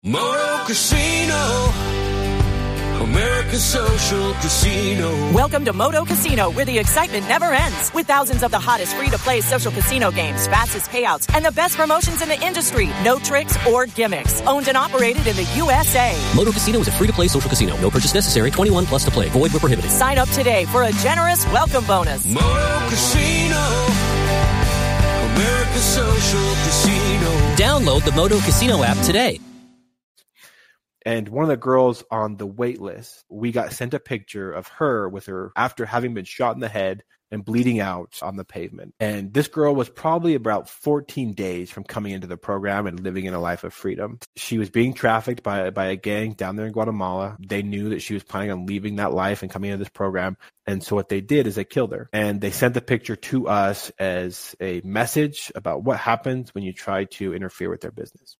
Moto Casino, American Social Casino. Welcome to Moto Casino, where the excitement never ends. With thousands of the hottest free-to-play social casino games, fastest payouts, and the best promotions in the industry. No tricks or gimmicks. Owned and operated in the USA. Moto Casino is a free-to-play social casino. No purchase necessary. 21 plus to play. Void where prohibited. Sign up today for a generous welcome bonus. Moto Casino, American Social Casino. Download the Moto Casino app today. And one of the girls on the wait list, we got sent a picture of her with her after having been shot in the head and bleeding out on the pavement. And this girl was probably about 14 days from coming into the program and living in a life of freedom. She was being trafficked by a gang down there in Guatemala. They knew that she was planning on leaving that life and coming into this program. And so what they did is they killed her. And they sent the picture to us as a message about what happens when you try to interfere with their business.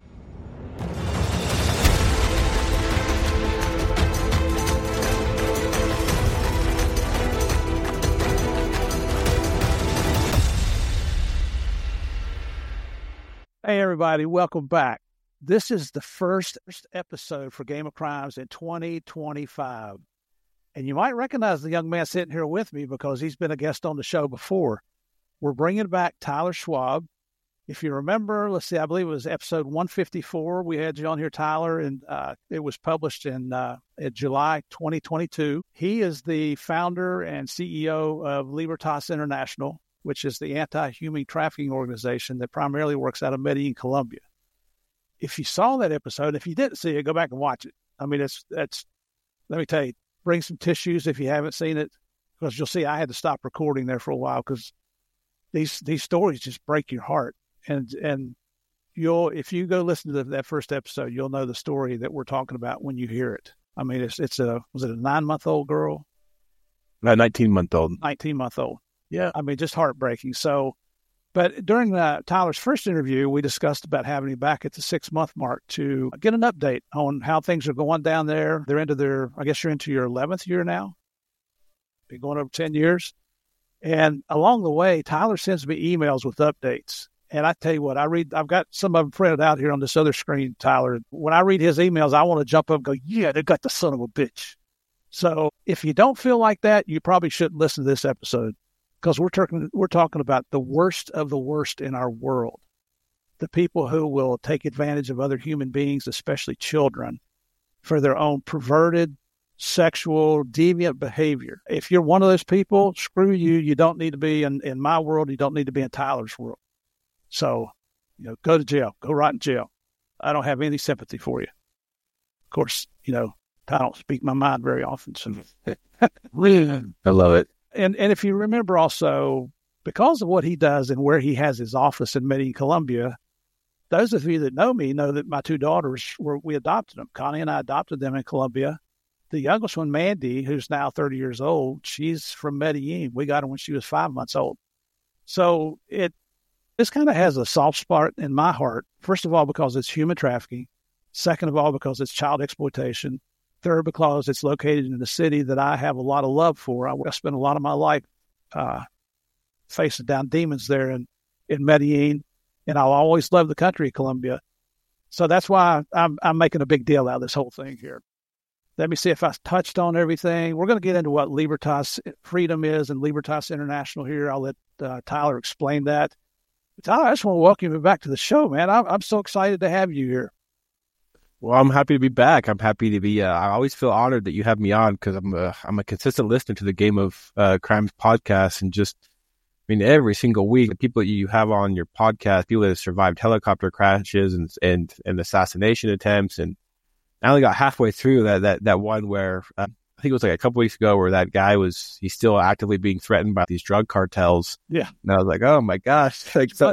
Hey, everybody. Welcome back. This is the first episode for Game of Crimes in 2025. And you might recognize the young man sitting here with me because he's been a guest on the show before. We're bringing back Tyler Schwab. If you remember, let's see, I believe it was episode 154. We had you on here, Tyler, and it was published in July 2022. He is the founder and CEO of Libertas International, which is the anti-human trafficking organization that primarily works out of Medellin, Colombia. If you saw that episode, if you didn't see it, go back and watch it. I mean, let me tell you, bring some tissues if you haven't seen it, because you'll see I had to stop recording there for a while because these stories just break your heart. And if you go listen to that first episode, you'll know the story that we're talking about when you hear it. I mean, was it a 9-month-old girl? 19-month-old. 19-month-old. Yeah, I mean, just heartbreaking. So, but during Tyler's first interview, we discussed about having him back at the 6-month mark to get an update on how things are going down there. They're I guess you're into your 11th year now. Been going over 10 years. And along the way, Tyler sends me emails with updates. And I tell you what, I've got some of them printed out here on this other screen, Tyler. When I read his emails, I want to jump up and go, yeah, they got the son of a bitch. So if you don't feel like that, you probably shouldn't listen to this episode. Because we're talking about the worst of the worst in our world. The people who will take advantage of other human beings, especially children, for their own perverted, sexual, deviant behavior. If you're one of those people, screw you. You don't need to be in my world. You don't need to be in Tyler's world. So, go to jail. Go right in jail. I don't have any sympathy for you. Of course, I don't speak my mind very often. So. I love it. And if you remember also, because of what he does and where he has his office in Medellin, Colombia, those of you that know me know that my 2 daughters, we adopted them. Connie and I adopted them in Colombia. The youngest one, Mandy, who's now 30 years old, she's from Medellin. We got her when she was 5 months old. So this kind of has a soft spot in my heart. First of all, because it's human trafficking. Second of all, because it's child exploitation. Third, because it's located in a city that I have a lot of love for. I spent a lot of my life facing down demons there in Medellin, and I'll always love the country of Colombia. So that's why I'm making a big deal out of this whole thing here. Let me see if I touched on everything. We're going to get into what Libertas Freedom is and Libertas International here. I'll let Tyler explain that. But Tyler, I just want to welcome you back to the show, man. I'm so excited to have you here. Well, I'm happy to be back. I'm happy to be. I always feel honored that you have me on because I'm a consistent listener to the Game of Crimes podcast, and every single week, the people that you have on your podcast, people that have survived helicopter crashes and assassination attempts, and I only got halfway through that one where I think it was like a couple weeks ago where that guy he's still actively being threatened by these drug cartels. Yeah, and I was like, oh my gosh,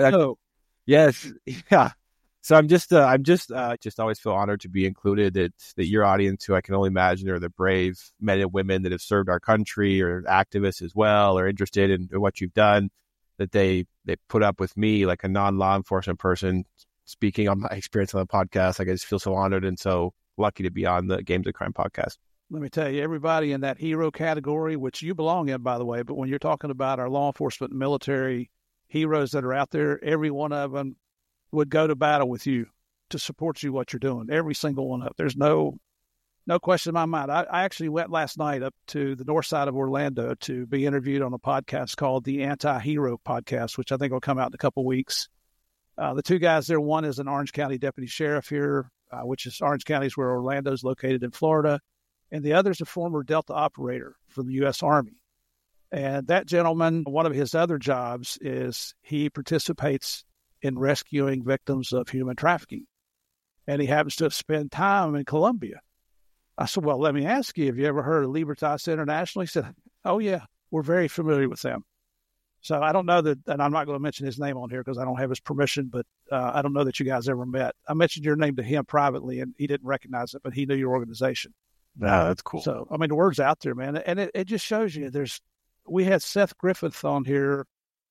yes, yeah. So I'm just always feel honored to be included. That your audience, who I can only imagine are the brave men and women that have served our country or activists as well, or interested in what you've done, that they put up with me, like a non-law enforcement person, speaking on my experience on the podcast. Like, I just feel so honored and so lucky to be on the Games of Crime podcast. Let me tell you, everybody in that hero category, which you belong in, by the way, but when you're talking about our law enforcement and military heroes that are out there, every one of them would go to battle with you. to support you what you're doing. Every single one of them. There's no question in my mind. I actually went last night up to the north side of Orlando to be interviewed on a podcast called the Anti-Hero Podcast, which I think will come out in a couple of weeks. The two guys there, one is an Orange County deputy sheriff here, which is Orange County is where Orlando is located in Florida. And the other is a former Delta operator for the U.S. Army. And that gentleman, one of his other jobs is he participates in rescuing victims of human trafficking. And he happens to have spent time in Colombia. I said, well, let me ask you, have you ever heard of Libertas International? He said, oh, yeah, we're very familiar with them. So I don't know that, and I'm not going to mention his name on here because I don't have his permission, but I don't know that you guys ever met. I mentioned your name to him privately, and he didn't recognize it, but he knew your organization. Ah, that's cool. So, I mean, the word's out there, man. And it just shows you we had Seth Griffith on here,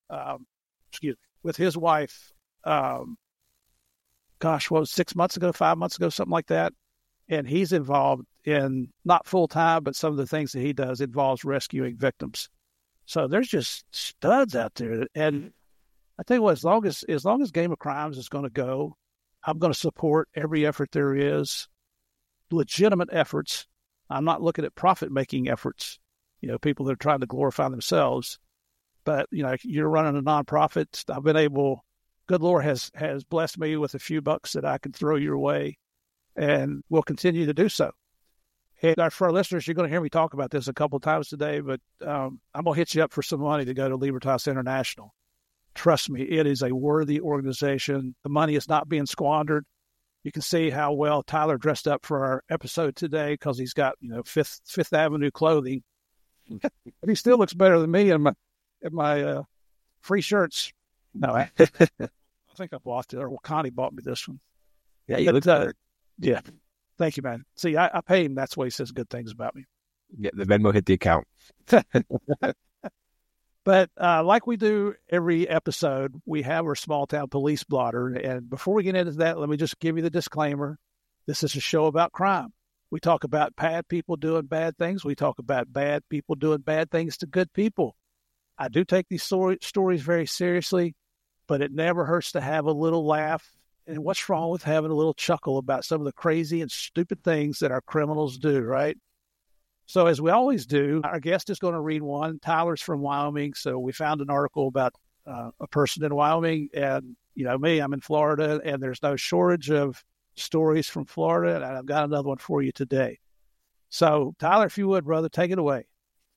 with his wife, what was 6 months ago, 5 months ago, something like that. And he's involved in, not full-time, but some of the things that he does involves rescuing victims. So there's just studs out there. And I tell you what, as long as Game of Crimes is going to go, I'm going to support every effort there is, legitimate efforts. I'm not looking at profit-making efforts, people that are trying to glorify themselves. But, you're running a nonprofit. I've been able, good Lord has blessed me with a few bucks that I can throw your way, and will continue to do so. And for our listeners, you're going to hear me talk about this a couple of times today, but I'm going to hit you up for some money to go to Libertas International. Trust me, it is a worthy organization. The money is not being squandered. You can see how well Tyler dressed up for our episode today because he's got, Fifth Avenue clothing. But he still looks better than me in my free shirts. No, I think I bought it, or Connie bought me this one. Yeah, you look better. Yeah. Thank you, man. See, I pay him. That's why he says good things about me. Yeah, the Venmo hit the account. But like we do every episode, we have our small town police blotter. And before we get into that, let me just give you the disclaimer. This is a show about crime. We talk about bad people doing bad things. We talk about bad people doing bad things to good people. I do take these stories very seriously, but it never hurts to have a little laugh. And what's wrong with having a little chuckle about some of the crazy and stupid things that our criminals do, right? So as we always do, our guest is going to read one. Tyler's from Wyoming, so we found an article about a person in Wyoming. And, me, I'm in Florida, and there's no shortage of stories from Florida, and I've got another one for you today. So, Tyler, if you would, brother, take it away.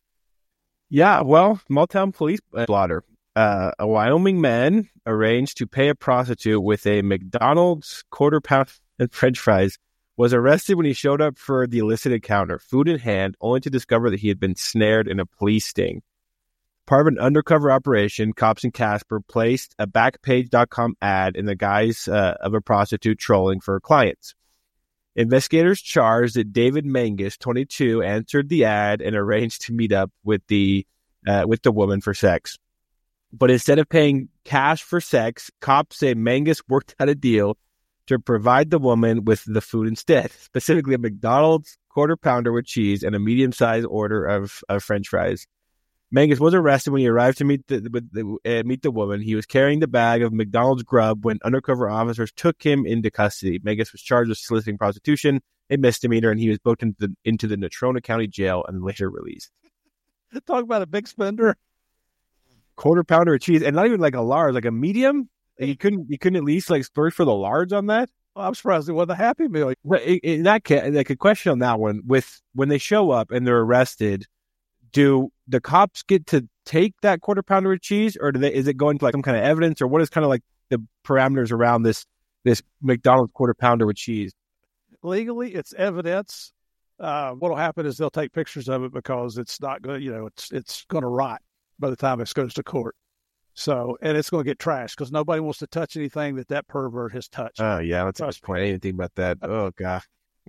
Yeah, well, small town police blotter. A Wyoming man arranged to pay a prostitute with a McDonald's quarter pound and French fries was arrested when he showed up for the illicit encounter, food in hand, only to discover that he had been snared in a police sting. Part of an undercover operation, cops in Casper placed a Backpage.com ad in the guise of a prostitute trolling for her clients. Investigators charged that David Mangus, 22, answered the ad and arranged to meet up with the woman for sex. But instead of paying cash for sex, cops say Mangus worked out a deal to provide the woman with the food instead, specifically a McDonald's quarter pounder with cheese and a medium-sized order of French fries. Mangus was arrested when he arrived to meet the woman. He was carrying the bag of McDonald's grub when undercover officers took him into custody. Mangus was charged with soliciting prostitution, a misdemeanor, and he was booked into the Natrona County Jail and later released. Talk about a big spender. Quarter pounder of cheese, and not even like a large, like a medium. You couldn't at least like splurge for the large on that. Well, I'm surprised it wasn't a Happy Meal. But in that case, like a question on that one: when they show up and they're arrested, do the cops get to take that quarter pounder of cheese, or is it going to like some kind of evidence, or what is kind of like the parameters around this McDonald's quarter pounder with cheese? Legally, it's evidence. What'll happen is they'll take pictures of it because it's not going. It's going to rot by the time it goes to court. So, and it's going to get trashed because nobody wants to touch anything that pervert has touched. Oh, yeah, that's a good point. I didn't think about that. Oh, God.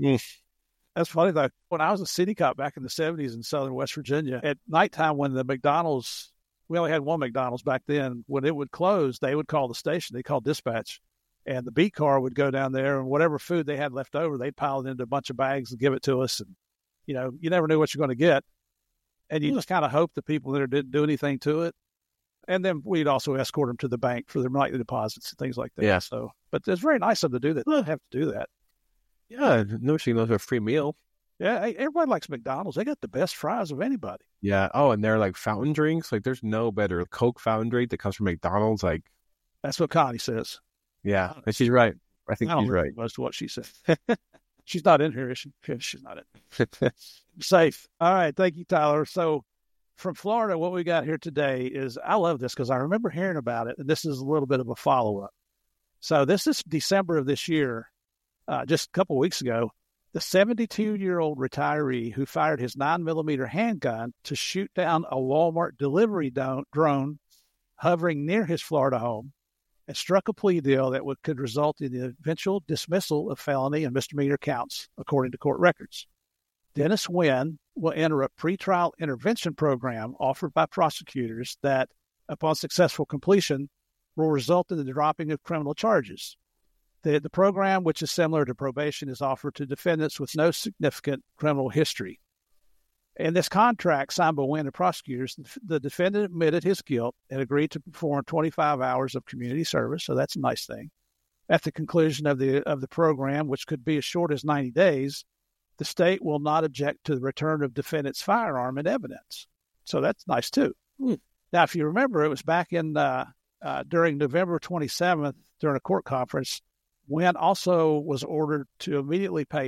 That's funny, though. When I was a city cop back in the 70s in southern West Virginia, at nighttime when the McDonald's, we only had one McDonald's back then, when it would close, they would call the station. They called dispatch. And the beat car would go down there, and whatever food they had left over, they'd pile it into a bunch of bags and give it to us. And, you never knew what you're going to get. And you just kind of hope the people there didn't do anything to it. And then we'd also escort them to the bank for their nightly deposits and things like that. Yeah. So, but it's very nice of them to do that. They don't have to do that. Yeah, no, she knows a free meal. Yeah, everybody likes McDonald's. They got the best fries of anybody. Yeah. Oh, and they're like fountain drinks. Like, there's no better Coke fountain drink that comes from McDonald's. Like, that's what Connie says. yeah, and she's right. I think she's right. Most of what she said. She's not in here, is she? Yeah, she's not in. Safe. All right. Thank you, Tyler. So from Florida, what we got here today is, I love this because I remember hearing about it, and this is a little bit of a follow-up. So this is December of this year, just a couple of weeks ago. The 72-year-old retiree who fired his 9mm handgun to shoot down a Walmart delivery drone hovering near his Florida home and struck a plea deal that could result in the eventual dismissal of felony and misdemeanor counts, according to court records. Dennis Nguyen will enter a pretrial intervention program offered by prosecutors that, upon successful completion, will result in the dropping of criminal charges. The program, which is similar to probation, is offered to defendants with no significant criminal history. In this contract signed by Nguyen and prosecutors, the defendant admitted his guilt and agreed to perform 25 hours of community service, so that's a nice thing. At the conclusion of the program, which could be as short as 90 days, the state will not object to the return of defendant's firearm and evidence. So that's nice, too. Now, if you remember, it was back in during November 27th, during a court conference, Nguyen also was ordered to immediately pay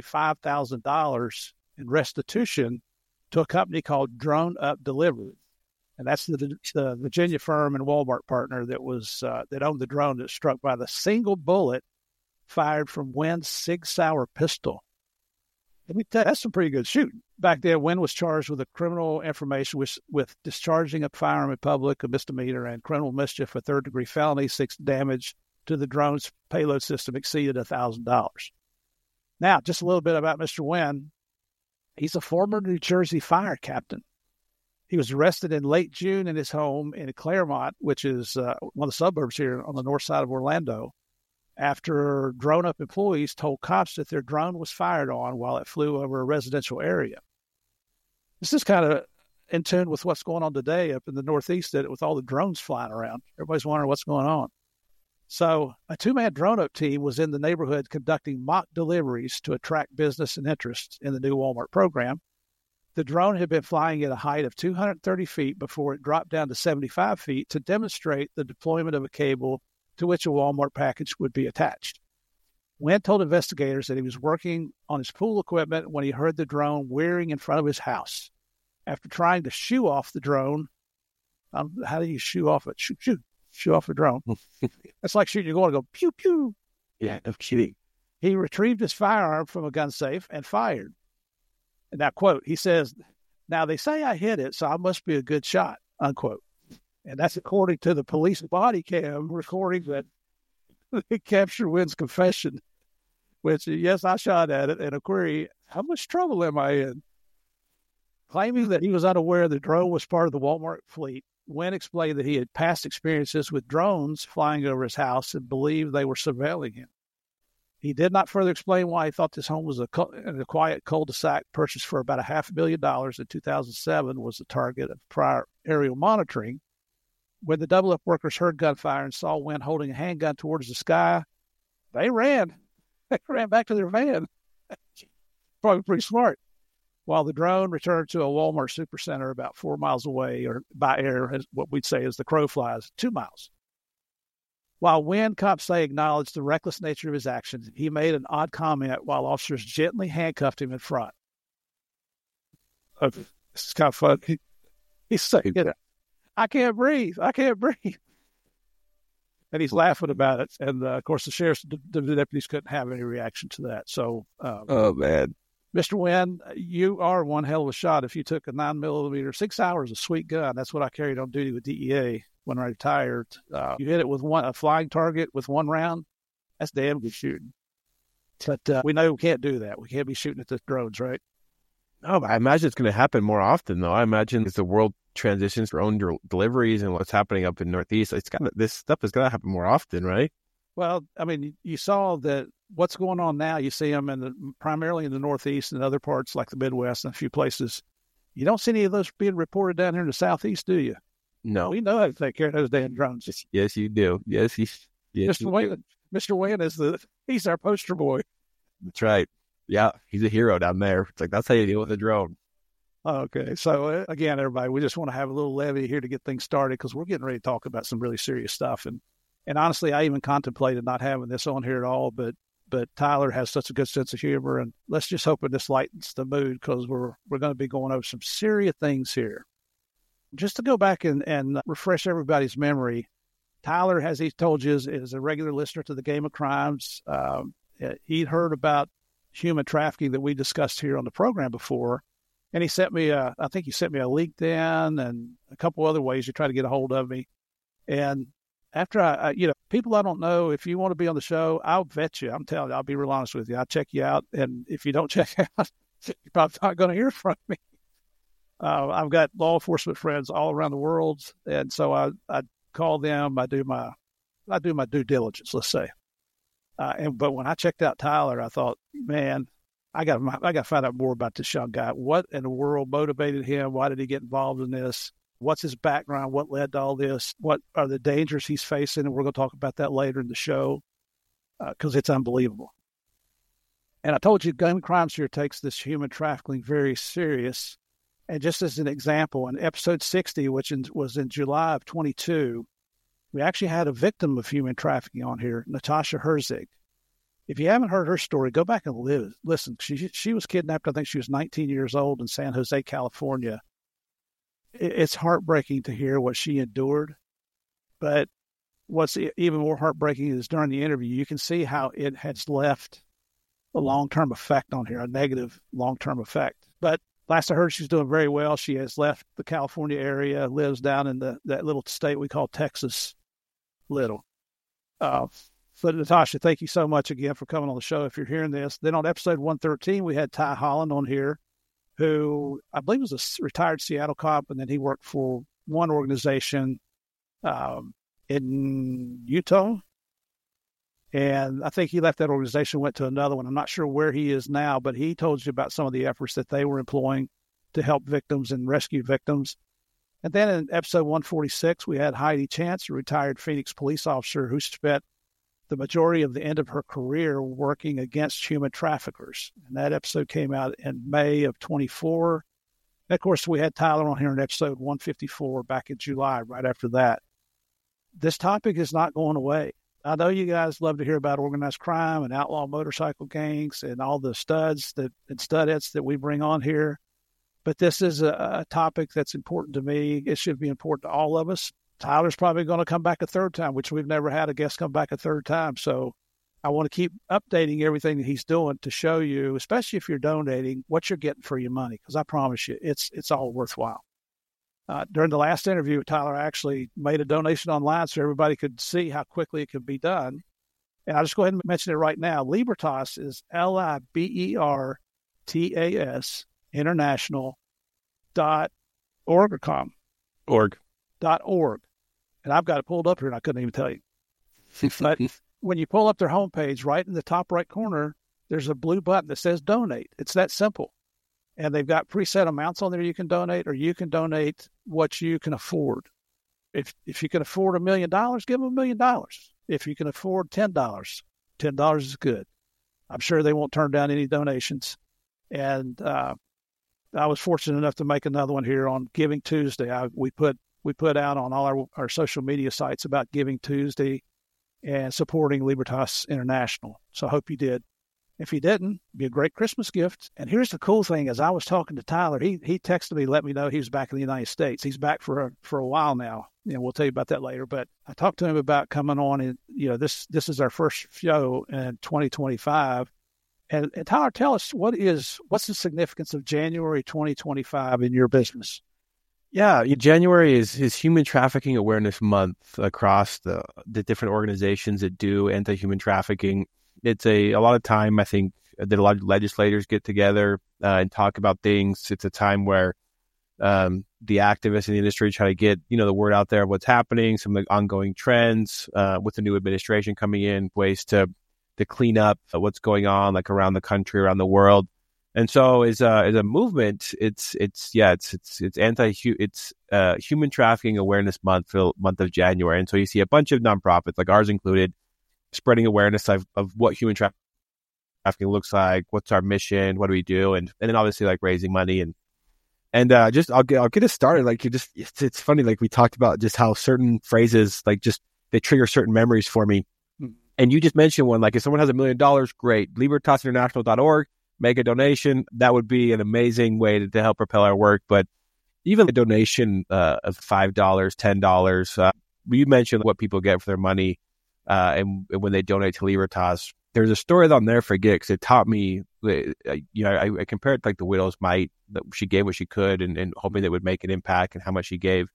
$5,000 in restitution to a company called Drone Up Delivery. And that's the Virginia firm and Walmart partner that owned the drone that struck by the single bullet fired from Nguyen's Sig Sauer pistol. Let me tell you, that's some pretty good shooting. Back then, Nguyen was charged with a criminal information with discharging a firearm in public, a misdemeanor, and criminal mischief, a third-degree felony. 6 damage to the drone's payload system exceeded $1,000. Now, just a little bit about Mr. Nguyen. He's a former New Jersey fire captain. He was arrested in late June in his home in Claremont, which is one of the suburbs here on the north side of Orlando, after drone-up employees told cops that their drone was fired on while it flew over a residential area. This is kind of in tune with what's going on today up in the Northeast with all the drones flying around. Everybody's wondering what's going on. So a 2-man drone-up team was in the neighborhood conducting mock deliveries to attract business and interest in the new Walmart program. The drone had been flying at a height of 230 feet before it dropped down to 75 feet to demonstrate the deployment of a cable to which a Walmart package would be attached. Nguyen told investigators that he was working on his pool equipment when he heard the drone whirring in front of his house. After trying to shoo off the drone, how do you shoo off it? Shoo off a drone. That's like shooting. You're going to go pew, pew. Yeah, no kidding. He retrieved his firearm from a gun safe and fired. And now, quote, he says, "Now they say I hit it, so I must be a good shot," unquote. And that's according to the police body cam recording that they captured Nguyen's confession, which, yes, I shot at it, and a query, how much trouble am I in? Claiming that he was unaware the drone was part of the Walmart fleet, Nguyen explained that he had past experiences with drones flying over his house and believed they were surveilling him. He did not further explain why he thought this home was a quiet cul-de-sac purchased for about $500,000 in 2007 was the target of prior aerial monitoring. When the double-up workers heard gunfire and saw Nguyen holding a handgun towards the sky, they ran. They ran back to their van. Probably pretty smart. While the drone returned to a Walmart supercenter about 4 miles away, or by air, as what we'd say is the crow flies, 2 miles. While Nguyen, cops say, acknowledged the reckless nature of his actions, he made an odd comment while officers gently handcuffed him in front. This is kind of fun. He's saying, "I can't breathe. I can't breathe." And he's laughing about it. And, of course, the sheriff's the deputies couldn't have any reaction to that. So, oh, man. Mr. Nguyen, you are one hell of a shot if you took a 9mm 6 hours, a sweet gun. That's what I carried on duty with DEA when I retired. You hit it with a flying target with 1 round. That's damn good shooting. But we know we can't do that. We can't be shooting at the drones, right? No, but I imagine it's going to happen more often, though. I imagine as the world transitions for own deliveries and what's happening up in Northeast, this stuff is going to happen more often, right? Well, I mean, you saw that what's going on now. You see them primarily in the Northeast and other parts like the Midwest and a few places. You don't see any of those being reported down here in the Southeast, do you? No. We know how to take care of those damn drones. Yes, you do. Yes, Mr. Wayne he's our poster boy. That's right. Yeah, he's a hero down there. It's like, that's how you deal with a drone. Okay. So again, everybody, we just want to have a little levity here to get things started because we're getting ready to talk about some really serious stuff. And honestly, I even contemplated not having this on here at all, but Tyler has such a good sense of humor, and let's just hope this lightens the mood because we're going to be going over some serious things here. Just to go back and refresh everybody's memory, Tyler, as he told you, is a regular listener to the Game of Crimes. He'd heard about human trafficking that we discussed here on the program before, and he sent me I think he sent me a LinkedIn and a couple other ways to try to get a hold of me. And after I people I don't know, if you want to be on the show, I'll vet you. I'm telling you, I'll be real honest with you. I'll check you out, and if you don't check out, you're probably not going to hear from me. I've got law enforcement friends all around the world, and so I call them. I do my due diligence, let's say. But when I checked out Tyler, I thought, man, I got to find out more about this young guy. What in the world motivated him? Why did he get involved in this? What's his background? What led to all this? What are the dangers he's facing? And we're going to talk about that later in the show because it's unbelievable. And I told you, Game of Crimes here takes this human trafficking very serious. And just as an example, in episode 60, which was in July of 22, we actually had a victim of human trafficking on here, Natasha Herzig. If you haven't heard her story, go back and listen. She was kidnapped, I think she was 19 years old in San Jose, California. It's heartbreaking to hear what she endured. But what's even more heartbreaking is during the interview, you can see how it has left a long-term effect on her, a negative long-term effect. But last I heard, she's doing very well. She has left the California area, lives down in that little state we call Texas Little. But Natasha, thank you so much again for coming on the show if you're hearing this. Then on episode 113, we had Ty Holland on here, who I believe was a retired Seattle cop, and then he worked for one organization in Utah. And I think he left that organization, went to another one. I'm not sure where he is now, but he told you about some of the efforts that they were employing to help victims and rescue victims. And then in episode 146, we had Heidi Chance, a retired Phoenix police officer who spent the majority of the end of her career working against human traffickers. And that episode came out in May of 24. And of course, we had Tyler on here in episode 154 back in July, right after that. This topic is not going away. I know you guys love to hear about organized crime and outlaw motorcycle gangs and all the studs and studettes that we bring on here. But this is a topic that's important to me. It should be important to all of us. Tyler's probably going to come back a third time, which we've never had a guest come back a third time. So I want to keep updating everything that he's doing to show you, especially if you're donating, what you're getting for your money. Because I promise you, it's all worthwhile. During the last interview, Tyler actually made a donation online so everybody could see how quickly it could be done. And I'll just go ahead and mention it right now. Libertas is Libertas International .org. And I've got it pulled up here and I couldn't even tell you. But when you pull up their homepage, right in the top right corner, there's a blue button that says donate. It's that simple. And they've got preset amounts on there you can donate, or you can donate what you can afford. If you can afford $1 million, give them $1 million. If you can afford $10, $10 is good. I'm sure they won't turn down any donations. And I was fortunate enough to make another one here on Giving Tuesday. We put out on all our social media sites about Giving Tuesday and supporting Libertas International. So I hope you did. If you didn't, it'd be a great Christmas gift. And here's the cool thing: as I was talking to Tyler, he texted me, let me know he was back in the United States. He's back for a while now. We'll tell you about that later. But I talked to him about coming on, and this is our first show in 2025. And Tyler, tell us what's the significance of January 2025 in your business? Yeah, January is Human Trafficking Awareness Month across the different organizations that do anti-human trafficking. It's a lot of time, I think, that a lot of legislators get together and talk about things. It's a time where the activists in the industry try to get, the word out there of what's happening, some of the ongoing trends with the new administration coming in, ways to clean up what's going on, like around the country, around the world. And so as a movement, it's human trafficking awareness month for the month of January. And so you see a bunch of nonprofits, like ours included, spreading awareness of what human trafficking looks like, what's our mission, what do we do, and then obviously like raising money and just I'll get us started. Like it's funny, like we talked about just how certain phrases like just they trigger certain memories for me. And you just mentioned one, like if someone has $1 million, great, libertasinternational.org. Make a donation. That would be an amazing way to help propel our work. But even a donation of $5, $10, you mentioned what people get for their money and when they donate to Libertas. There's a story that I'll never forget because it taught me, I compared it to like the widow's mite, that she gave what she could and hoping that it would make an impact and how much she gave.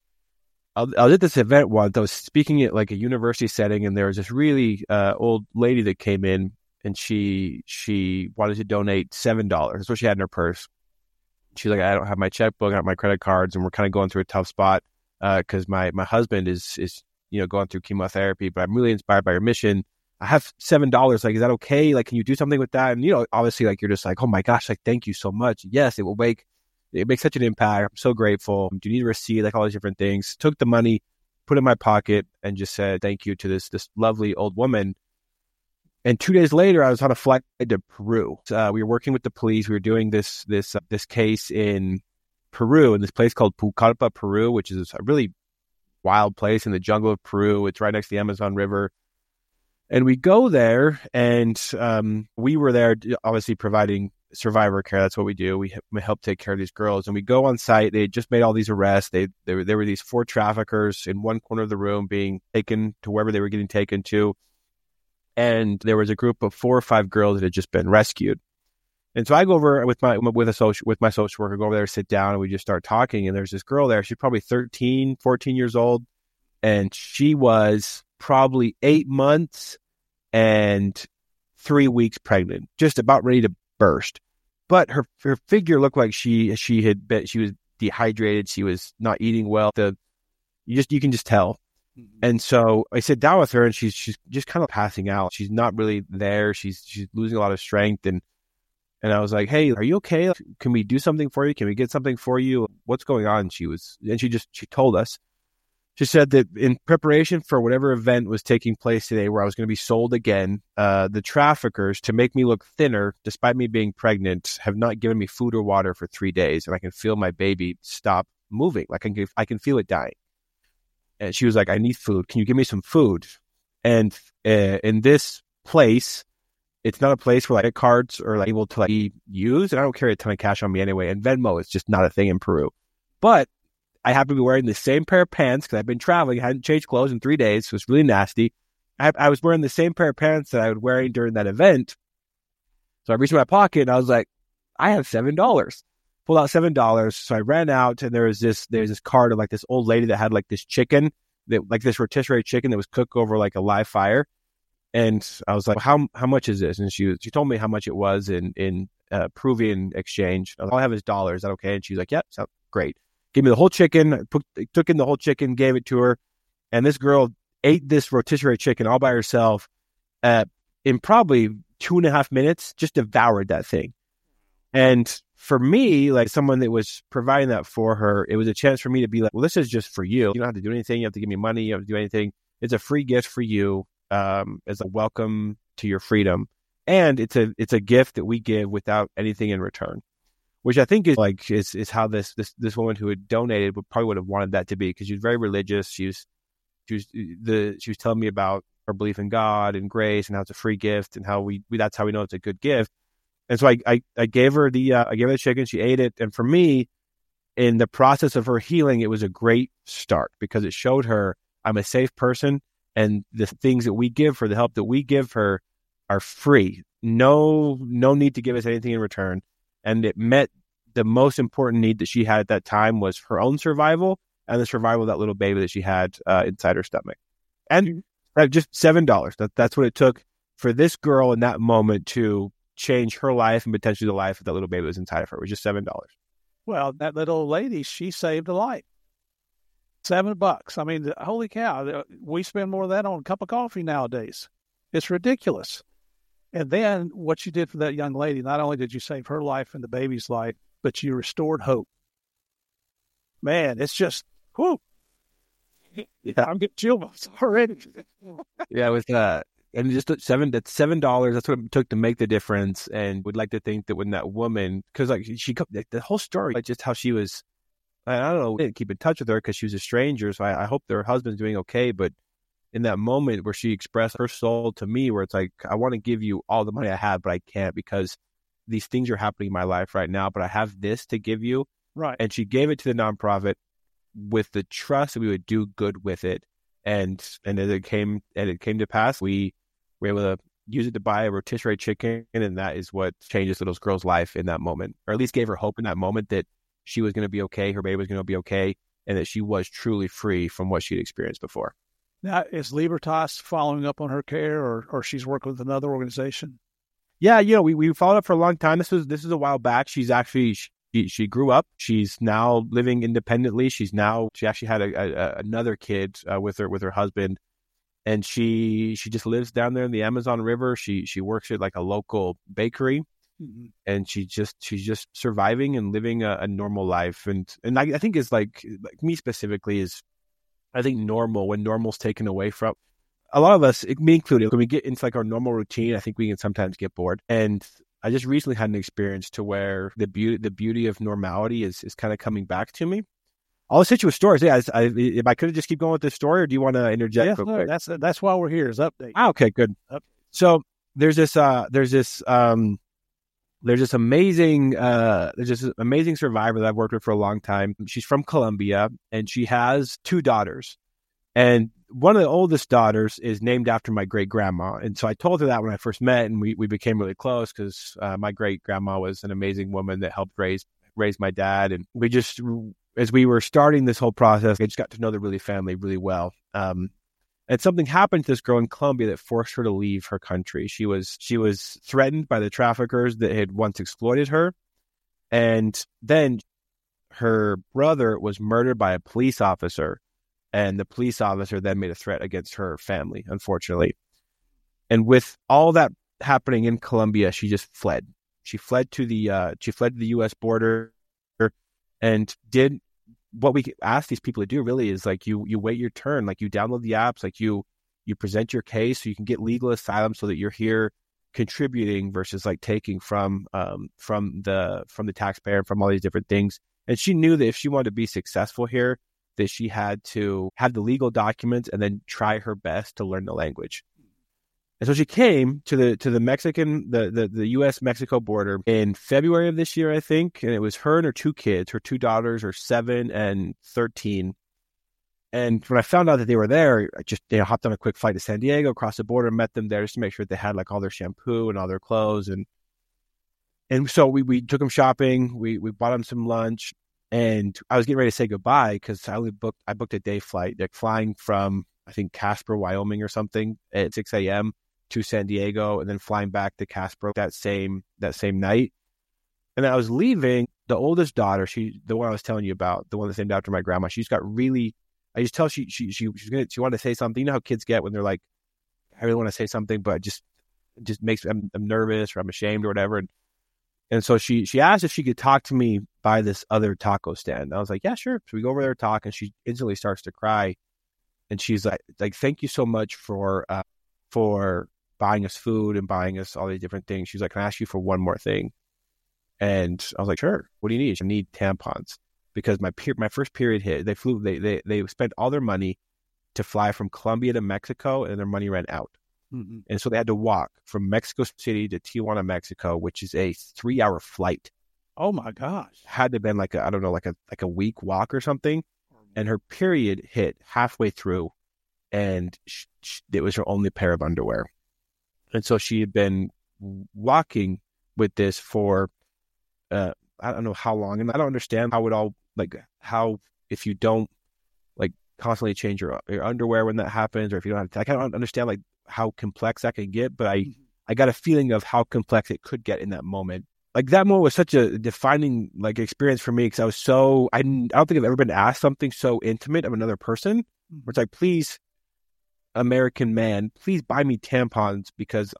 I was at this event once. I was speaking at like a university setting, and there was this really old lady that came in. And she wanted to donate $7. That's what she had in her purse. She's like, I don't have my checkbook, I don't have my credit cards, and we're kind of going through a tough spot because my husband is going through chemotherapy, but I'm really inspired by your mission. I have $7. Like, is that okay? Like, can you do something with that? And obviously, like you're just like, oh my gosh, like thank you so much. Yes, it makes such an impact. I'm so grateful. Do you need a receipt? Like all these different things. Took the money, put it in my pocket, and just said thank you to this lovely old woman. And 2 days later, I was on a flight to Peru. We were working with the police. We were doing this case in Peru, in this place called Pucallpa, Peru, which is a really wild place in the jungle of Peru. It's right next to the Amazon River. And we go there, and we were there obviously providing survivor care. That's what we do. We help take care of these girls. And we go on site. They had just made all these arrests. There were these 4 traffickers in one corner of the room being taken to wherever they were getting taken to. And there was a group of 4 or 5 girls that had just been rescued. And so I go over with my social worker, go over there, sit down, and we just start talking. And there's this girl there. She's probably 13, 14 years old. And she was probably 8 months and 3 weeks pregnant, just about ready to burst. But her figure looked like she was dehydrated. She was not eating well. You can just tell. And so I sit down with her, and she's just kind of passing out. She's not really there. She's losing a lot of strength. And I was like, hey, are you okay? Can we do something for you? Can we get something for you? What's going on? She told us. She said that in preparation for whatever event was taking place today where I was going to be sold again, the traffickers, to make me look thinner, despite me being pregnant, have not given me food or water for 3 days. And I can feel my baby stop moving. Like I can feel it dying. And she was like, I need food. Can you give me some food? And in this place, it's not a place where like cards are like able to like be used. And I don't carry a ton of cash on me anyway. And Venmo is just not a thing in Peru. But I happen to be wearing the same pair of pants because I've been traveling. I hadn't changed clothes in 3 days. So it was really nasty. I was wearing the same pair of pants that I was wearing during that event. So I reached in my pocket and I was like, I have $7. Pulled out $7. So I ran out, and there's this card of like this old lady that had like this chicken, like this rotisserie chicken that was cooked over like a live fire. And I was like, how much is this? And she told me how much it was in Peruvian exchange. All I have is dollars. Is that okay? And she's like, yep, sounds great. Gave me the whole chicken, took in the whole chicken, gave it to her. And this girl ate this rotisserie chicken all by herself in probably 2.5 minutes, just devoured that thing. And for me, like someone that was providing that for her, it was a chance for me to be like, well, this is just for you. You don't have to do anything. You have to give me money. You don't have to do anything. It's a free gift for you as a welcome to your freedom. And it's a gift that we give without anything in return, which I think is how this woman who had donated would have wanted that to be, because she was very religious. She was telling me about her belief in God and grace and how it's a free gift and how that's how we know it's a good gift. And so I gave her the chicken. She ate it. And for me, in the process of her healing, it was a great start because it showed her I'm a safe person, and the things that we give her, the help that we give her, are free. No need to give us anything in return. And it met the most important need that she had at that time, was her own survival and the survival of that little baby that she had inside her stomach. And just $7. That's what it took for this girl in that moment to change her life and potentially the life of that little baby that was inside of her. It was just $7. Well, that little lady, she saved a life. $7. I mean, holy cow. We spend more of that on a cup of coffee nowadays. It's ridiculous. And then what you did for that young lady, not only did you save her life and the baby's life, but you restored hope. Man, it's just, whew. Yeah. I'm getting chill bumps already. Yeah, it was and just that's $7. That's what it took to make the difference. And would like to think that when that woman, because like the whole story, like just how she was, I don't know, didn't keep in touch with her because she was a stranger. So I hope their husband's doing okay. But in that moment where she expressed her soul to me, where it's like, I want to give you all the money I have, but I can't because these things are happening in my life right now. But I have this to give you. Right. And she gave it to the nonprofit with the trust that we would do good with it. And as it came to pass, we were able to use it to buy a rotisserie chicken, and that is what changed this little girl's life in that moment, or at least gave her hope in that moment that she was going to be okay, her baby was going to be okay, and that she was truly free from what she'd experienced before. Now, is Libertas following up on her care, or she's working with another organization? Yeah, we followed up for a long time. This is a while back. She's actually she grew up. She's now living independently. She actually had another kid with her husband, and she just lives down there in the Amazon River. She works at like a local bakery, and she's just surviving and living a normal life. And I think it's like me specifically is, I think when normal's taken away from a lot of us, me included, when we get into like our normal routine, I think we can sometimes get bored. And I just recently had an experience to where the beauty of normality is kind of coming back to me. I'll hit you with stories. Yeah, if I could just keep going with this story, or do you want to interject? Yeah, that's why we're here, is update. Okay, good. So there's this amazing survivor that I've worked with for a long time. She's from Colombia, and she has 2 daughters. And one of the oldest daughters is named after my great grandma. And so I told her that when I first met, and we became really close because my great grandma was an amazing woman that helped raise my dad. And we just, as we were starting this whole process, I just got to know the family really well. And something happened to this girl in Colombia that forced her to leave her country. She was threatened by the traffickers that had once exploited her. And then her brother was murdered by a police officer. And the police officer then made a threat against her family, unfortunately. And with all that happening in Colombia, she just fled. She fled to the U.S. border, and did what we ask these people to do. Really, is like you wait your turn. Like you download the apps. Like you present your case so you can get legal asylum, so that you're here contributing versus like taking from the taxpayer and from all these different things. And she knew that if she wanted to be successful here, that she had to have the legal documents and then try her best to learn the language. And so she came to the U.S. Mexico border in February of this year, I think. And it was her and her 2 kids. Her 2 daughters are 7 and 13. And when I found out that they were there, I just hopped on a quick flight to San Diego, across the border, met them there just to make sure that they had like all their shampoo and all their clothes. And so we took them shopping. We bought them some lunch. And I was getting ready to say goodbye because I booked a day flight, like flying from, I think, Casper, Wyoming or something at 6 a.m. to San Diego, and then flying back to Casper that same night. And I was leaving. The oldest daughter, the one I was telling you about, the one that's named after my grandma, she's got really, I just tell she wanted to say something. You know how kids get when they're like, I really want to say something, but it just makes I'm nervous or I'm ashamed or whatever. And so she asked if she could talk to me by this other taco stand. I was like, yeah, sure. So we go over there, talk, and she instantly starts to cry. And she's like, thank you so much for buying us food and buying us all these different things. She's like, can I ask you for one more thing? And I was like, sure. What do you need? I need tampons because my first period hit. They spent all their money to fly from Colombia to Mexico, and their money ran out. Mm-hmm. And so they had to walk from Mexico City to Tijuana, Mexico, which is a 3-hour flight. Oh my gosh! Had to have been like a week walk or something. And her period hit halfway through, and it was her only pair of underwear. And so she had been walking with this for I don't know how long, and I don't understand how if you don't like constantly change your underwear when that happens, or if you don't have, I don't understand like how complex that can get, but I got a feeling of how complex it could get in that moment. Like that moment was such a defining like experience for me because I was I don't think I've ever been asked something so intimate of another person. Where it's like, please, American man, please buy me tampons because I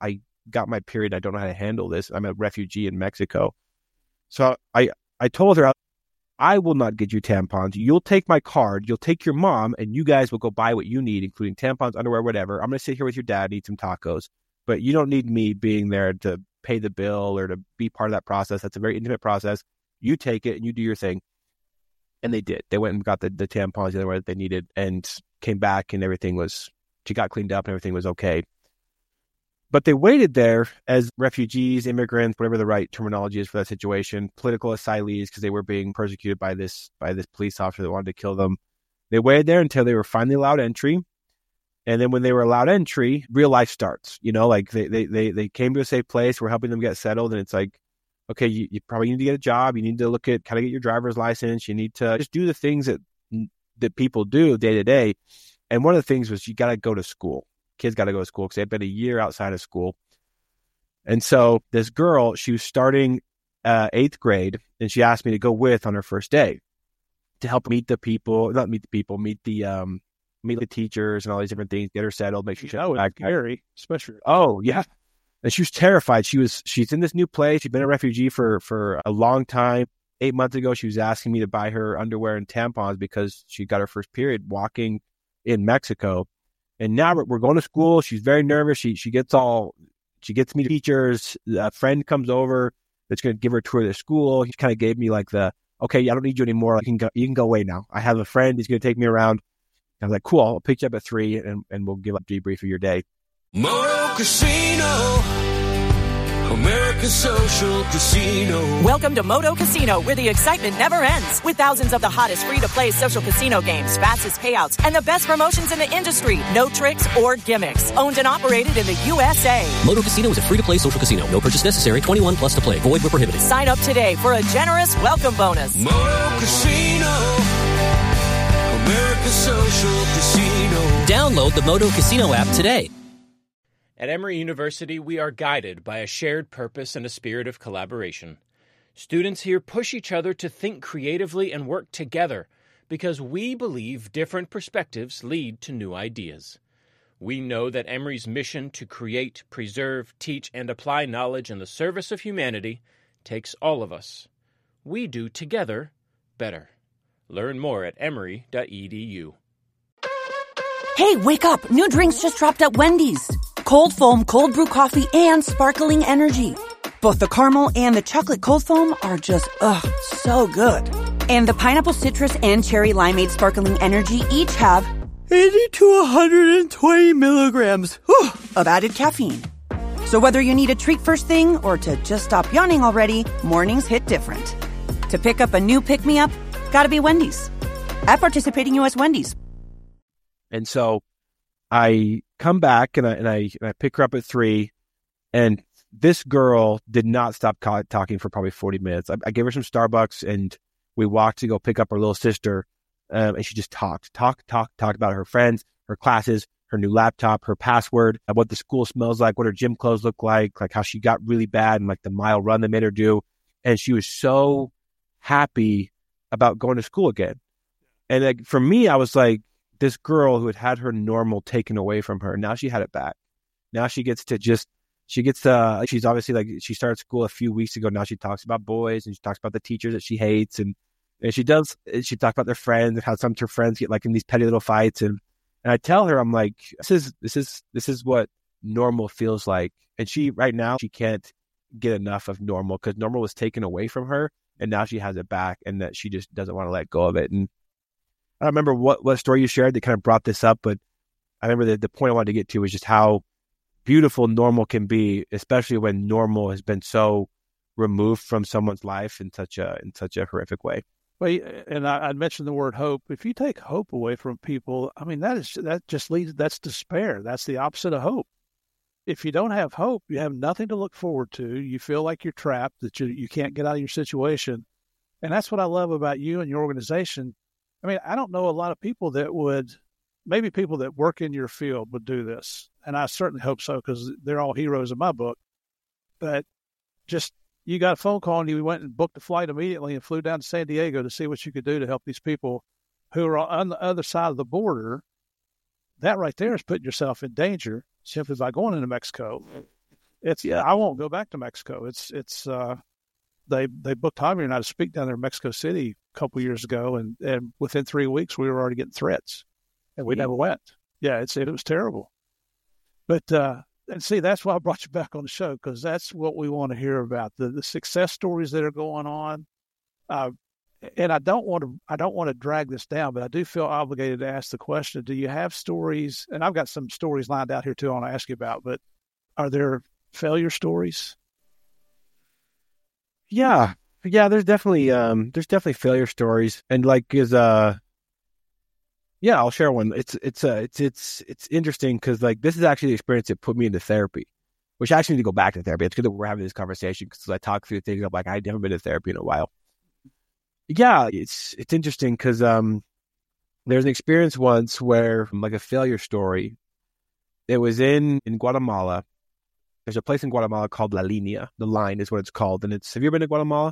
got my period. I don't know how to handle this. I'm a refugee in Mexico. So I told her, I will not get you tampons. You'll take my card. You'll take your mom, and you guys will go buy what you need, including tampons, underwear, whatever. I'm going to sit here with your dad, eat some tacos. But you don't need me being there to pay the bill or to be part of that process. That's a very intimate process. You take it and you do your thing. And they did. They went and got the tampons the other way that they needed and came back, and she got cleaned up and everything was okay. But they waited there as refugees, immigrants, whatever the right terminology is for that situation, political asylees, because they were being persecuted by this police officer that wanted to kill them. They waited there until they were finally allowed entry. And then when they were allowed entry, real life starts. Like they came to a safe place. We're helping them get settled. And it's like, okay, you probably need to get a job. You need to look at kind of get your driver's license. You need to just do the things that people do day to day. And one of the things was you got to go to school. Kids got to go to school because they've been a year outside of school. And so this girl, she was starting 8th grade, and she asked me to go with on her first day to help meet the teachers and all these different things, get her settled, make sure she's back. Scary, especially. Oh, yeah. And she was terrified. She's in this new place. She'd been a refugee for a long time. 8 months ago, she was asking me to buy her underwear and tampons because she got her first period walking in Mexico. And now we're going to school. She's very nervous. She gets to meet teachers. A friend comes over that's going to give her a tour of the school. He kind of gave me like okay, I don't need you anymore. You can go away now. I have a friend. He's going to take me around. I was like, cool, I'll pick you up at 3 and we'll give a debrief of your day. Moto Casino, America's social casino. Welcome to Moto Casino, where the excitement never ends. With thousands of the hottest free-to-play social casino games, fastest payouts, and the best promotions in the industry. No tricks or gimmicks. Owned and operated in the USA. Moto Casino is a free-to-play social casino. No purchase necessary. 21 plus to play. Void where prohibited. Sign up today for a generous welcome bonus. Moto Casino, America's social casino. Download the Moto Casino app today. At Emory University, we are guided by a shared purpose and a spirit of collaboration. Students here push each other to think creatively and work together because we believe different perspectives lead to new ideas. We know that Emory's mission to create, preserve, teach, and apply knowledge in the service of humanity takes all of us. We do together better. Learn more at emory.edu. Hey, wake up! New drinks just dropped at Wendy's. Cold foam, cold brew coffee, and sparkling energy. Both the caramel and the chocolate cold foam are just, so good. And the pineapple citrus and cherry limeade sparkling energy each have 80 to 120 milligrams of added caffeine. So whether you need a treat first thing or to just stop yawning already, mornings hit different. To pick up a new pick-me-up, gotta be Wendy's. At participating U.S. Wendy's. And so I come back and I pick her up at 3, and this girl did not stop talking for probably 40 minutes. I gave her some Starbucks, and we walked to go pick up her little sister, and she just talked about her friends, her classes, her new laptop, her password, what the school smells like, what her gym clothes look like how she got really bad and like the mile run they made her do. And she was so happy about going to school again. And like for me, I was like, this girl who had her normal taken away from her, now she had it back. Now she obviously like, she started school a few weeks ago. Now she talks about boys and she talks about the teachers that she hates. And she talks about their friends and how some of her friends get like in these petty little fights. And I tell her, I'm like, this is what normal feels like. And right now she can't get enough of normal because normal was taken away from her. And now she has it back, and that she just doesn't want to let go of it. And I don't remember what story you shared that kind of brought this up, but I remember the point I wanted to get to was just how beautiful normal can be, especially when normal has been so removed from someone's life in such a horrific way. Well, and I mentioned the word hope. If you take hope away from people, I mean, that's despair. That's the opposite of hope. If you don't have hope, you have nothing to look forward to. You feel like you're trapped, that you can't get out of your situation. And that's what I love about you and your organization. I mean, I don't know a lot of people maybe people that work in your field would do this. And I certainly hope so, because they're all heroes in my book. But just, you got a phone call and you went and booked a flight immediately and flew down to San Diego to see what you could do to help these people who are on the other side of the border. That right there is putting yourself in danger simply by going into Mexico. I won't go back to Mexico. They booked Javier and I to speak down there in Mexico City a couple years ago, and within 3 weeks we were already getting threats, and we never went. Yeah, it was terrible. But and see, that's why I brought you back on the show, because that's what we want to hear about, the success stories that are going on. And I don't want to drag this down, but I do feel obligated to ask the question: do you have stories? And I've got some stories lined out here too I want to ask you about. But are there failure stories? Yeah. There's definitely failure stories, and I'll share one. It's interesting because this is actually the experience that put me into therapy, which I actually need to go back to therapy. It's good that we're having this conversation because I talk through things. I'm like, I'd never been to therapy in a while. Yeah, it's interesting because there's an experience once where a failure story. It was in Guatemala. There's a place in Guatemala called La Línea. The Line is what it's called, and have you ever been to Guatemala?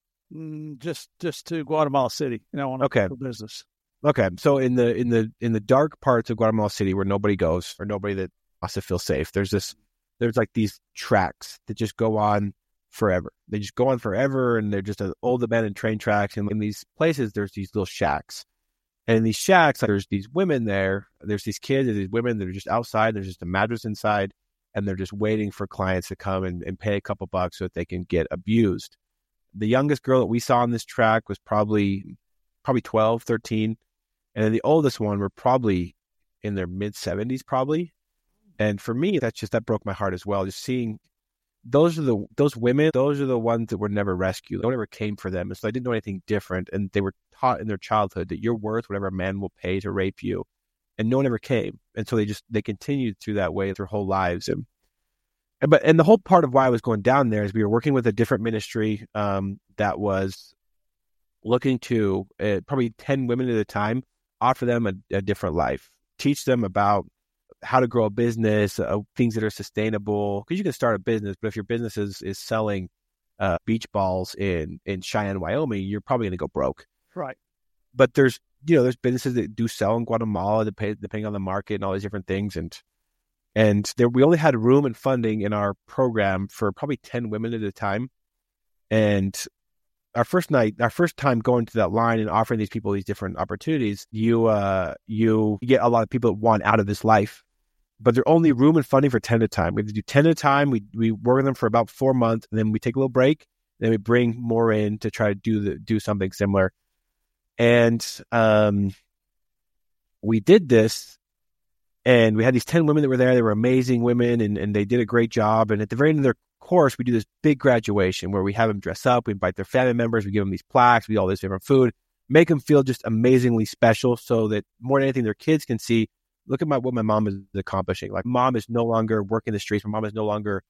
Just to Guatemala City, on a business. Okay, so in the dark parts of Guatemala City where nobody goes, or nobody that wants to feel safe, there's these tracks that just go on forever. They just go on forever, and they're just old abandoned train tracks. And in these places, there's these little shacks. And in these shacks, there's these women there. There's these kids, there's these women that are just outside. There's just a mattress inside, and they're just waiting for clients to come and pay a couple bucks so that they can get abused. The youngest girl that we saw on this track was probably 12, 13. And then the oldest one were probably in their mid-70s, probably. And for me, that broke my heart as well. Just seeing those women, those are the ones that were never rescued. No one ever came for them. And so I didn't know anything different. And they were taught in their childhood that you're worth whatever a man will pay to rape you. And no one ever came. And so they continued through that way their whole lives. And the whole part of why I was going down there is we were working with a different ministry that was looking to probably 10 women at a time, offer them a different life, teach them about how to grow a business, things that are sustainable. Because you can start a business, but if your business is selling beach balls in Cheyenne, Wyoming, you're probably going to go broke. Right. But there's businesses that do sell in Guatemala, depending on the market and all these different things. And we only had room and funding in our program for probably 10 women at a time. And our first time going to that line and offering these people these different opportunities, you get a lot of people that want out of this life, but there's only room and funding for 10 at a time. We have to do 10 at a time. We work with them for about 4 months, and then we take a little break. Then we bring more in to try to do something similar. And we did this, and we had these 10 women that were there. They were amazing women, and they did a great job. And at the very end of their course, we do this big graduation where we have them dress up, we invite their family members, we give them these plaques, we do all this different food, make them feel just amazingly special, so that more than anything, their kids can see, look at what my mom is accomplishing. Like, mom is no longer working the streets. My mom is no longer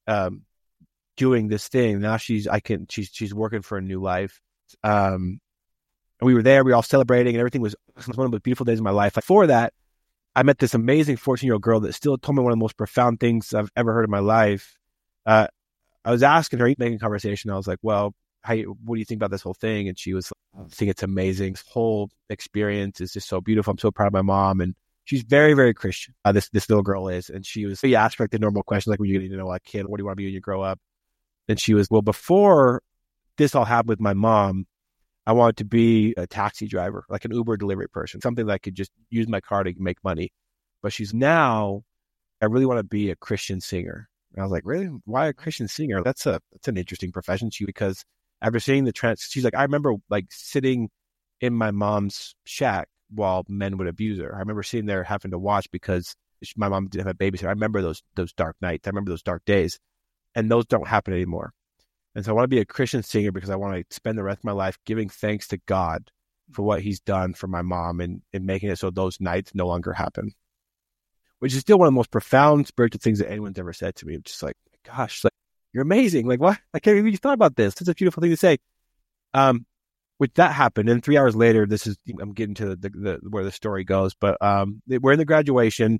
doing this thing. Now she's working for a new life. And we were there, we were all celebrating, and everything was one of the most beautiful days of my life. Before that, I met this amazing 14-year-old girl that still told me one of the most profound things I've ever heard in my life. I was asking her, making conversation. I was like, well, what do you think about this whole thing? And she was like, I think it's amazing. This whole experience is just so beautiful. I'm so proud of my mom. And she's very, very Christian. This little girl is. And she was, we asked her the normal questions, like, when you're going to know a kid, what do you want to be when you grow up? And she was, well, before this all happened with my mom, I wanted to be a taxi driver, like an Uber delivery person, something that I could just use my car to make money. But she's now, I really want to be a Christian singer. And I was like, really? Why a Christian singer? That's an interesting profession. Because after seeing she's like, I remember like sitting in my mom's shack while men would abuse her. I remember sitting there having to watch because my mom didn't have a babysitter. I remember those dark nights. I remember those dark days, and those don't happen anymore. And so I want to be a Christian singer because I want to spend the rest of my life giving thanks to God for what he's done for my mom and making it so those nights no longer happen. Which is still one of the most profound spiritual things that anyone's ever said to me. Just like, gosh, like, you're amazing. Like, what? I can't believe you thought about this. It's a beautiful thing to say. Which that happened. And 3 hours later, I'm getting to the where the story goes. But we're in the graduation,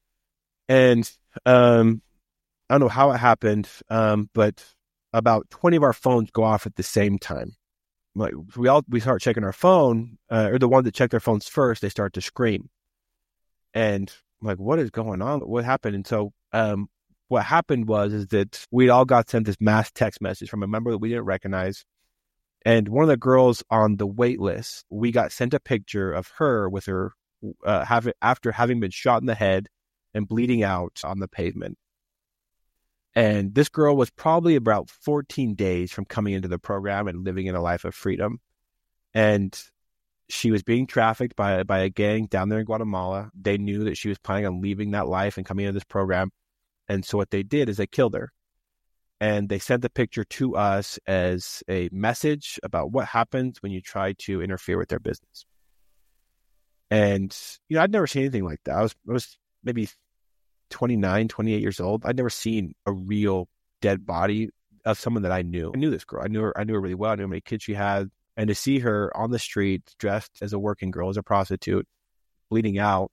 and I don't know how it happened, but about 20 of our phones go off at the same time. Like, we start checking our phone, or the ones that check their phones first, they start to scream. And I'm like, what is going on? What happened? And so what happened is that we all got sent this mass text message from a member that we didn't recognize. And one of the girls on the wait list, we got sent a picture of her with her after having been shot in the head and bleeding out on the pavement. And this girl was probably about 14 days from coming into the program and living in a life of freedom. And she was being trafficked by a gang down there in Guatemala. They knew that she was planning on leaving that life and coming into this program. And so what they did is they killed her. And they sent the picture to us as a message about what happens when you try to interfere with their business. And, I'd never seen anything like that. I was maybe 29, 28 years old. I'd never seen a real dead body of someone that I knew. I knew this girl. I knew her really well. I knew how many kids she had. And to see her on the street dressed as a working girl, as a prostitute, bleeding out,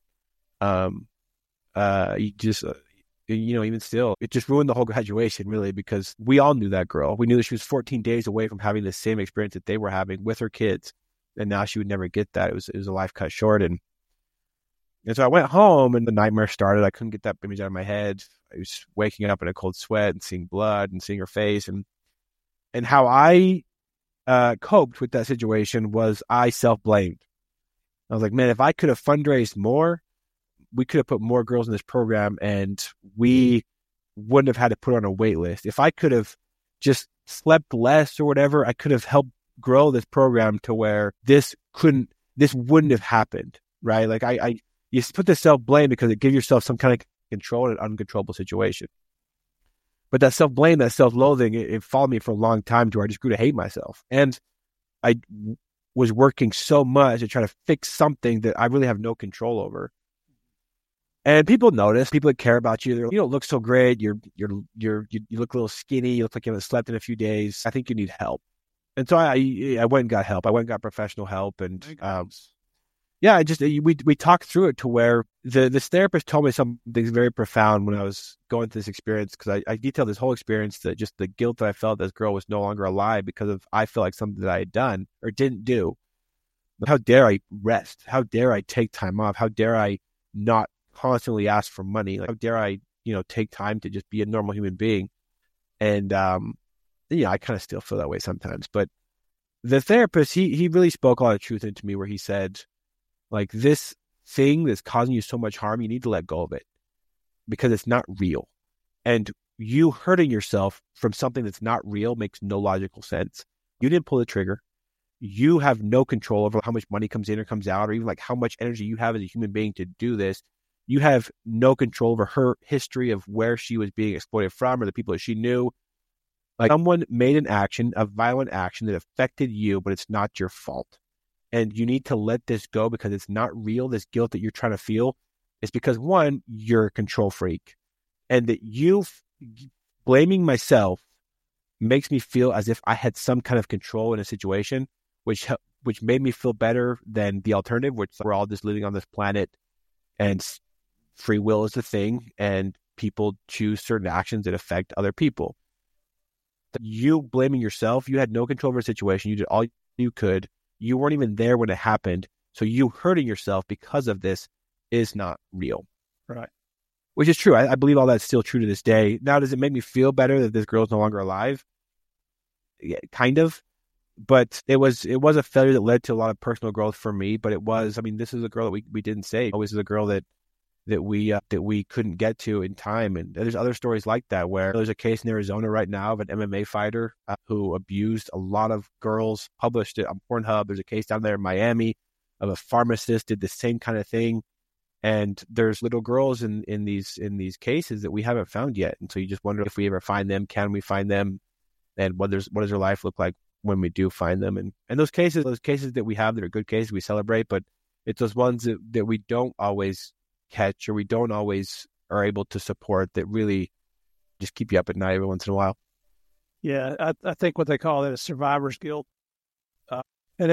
you just... even still, it just ruined the whole graduation, really, because we all knew that girl. We knew that she was 14 days away from having the same experience that they were having with her kids. And now she would never get that. It was a life cut short. And so I went home and the nightmare started. I couldn't get that image out of my head. I was waking up in a cold sweat and seeing blood and seeing her face. And how I coped with that situation was I self-blamed. I was like, man, if I could have fundraised more, we could have put more girls in this program and we wouldn't have had to put her on a wait list. If I could have just slept less or whatever, I could have helped grow this program to where this wouldn't have happened, right? Like you put the self-blame because it gives yourself some kind of control in an uncontrollable situation. But that self-blame, that self-loathing, it followed me for a long time to where I just grew to hate myself. And I was working so much to try to fix something that I really have no control over. And people notice, people that care about you, you don't look so great. You look a little skinny. You look like you haven't slept in a few days. I think you need help. And so I went and got help. I went and got professional help. And we talked through it to where this therapist told me something very profound when I was going through this experience, because I detailed this whole experience, that just the guilt that I felt this girl was no longer alive because of I felt like something that I had done or didn't do. But how dare I rest? How dare I take time off? How dare I not constantly ask for money? Like, how dare I, take time to just be a normal human being? And, I kind of still feel that way sometimes. But the therapist, he really spoke a lot of truth into me, where he said, like, this thing that's causing you so much harm, you need to let go of it because it's not real. And you hurting yourself from something that's not real makes no logical sense. You didn't pull the trigger. You have no control over how much money comes in or comes out, or even like how much energy you have as a human being to do this. You have no control over her history of where she was being exploited from or the people that she knew. Like, someone made an action, a violent action that affected you, but it's not your fault. And you need to let this go because it's not real. This guilt that you're trying to feel is because, one, you're a control freak. And that you blaming myself makes me feel as if I had some kind of control in a situation, which made me feel better than the alternative, which we're all just living on this planet and free will is the thing, and people choose certain actions that affect other people. You blaming yourself, you had no control over a situation. You did all you could. You weren't even there when it happened. So you hurting yourself because of this is not real. Right. Which is true. I believe all that's still true to this day. Now, does it make me feel better that this girl's no longer alive? Yeah, kind of. But it was a failure that led to a lot of personal growth for me. But this is a girl that we didn't save. This is a girl that we couldn't get to in time. And there's other stories like that, where there's a case in Arizona right now of an MMA fighter who abused a lot of girls, published it on Pornhub. There's a case down there in Miami of a pharmacist did the same kind of thing. And there's little girls in these cases that we haven't found yet. And so you just wonder if we ever find them, can we find them? And what does their life look like when we do find them? And those cases that we have that are good cases, we celebrate, but it's those ones that we don't always catch, or we don't always are able to support, that really just keep you up at night every once in a while. Yeah, I think what they call it is survivor's guilt. And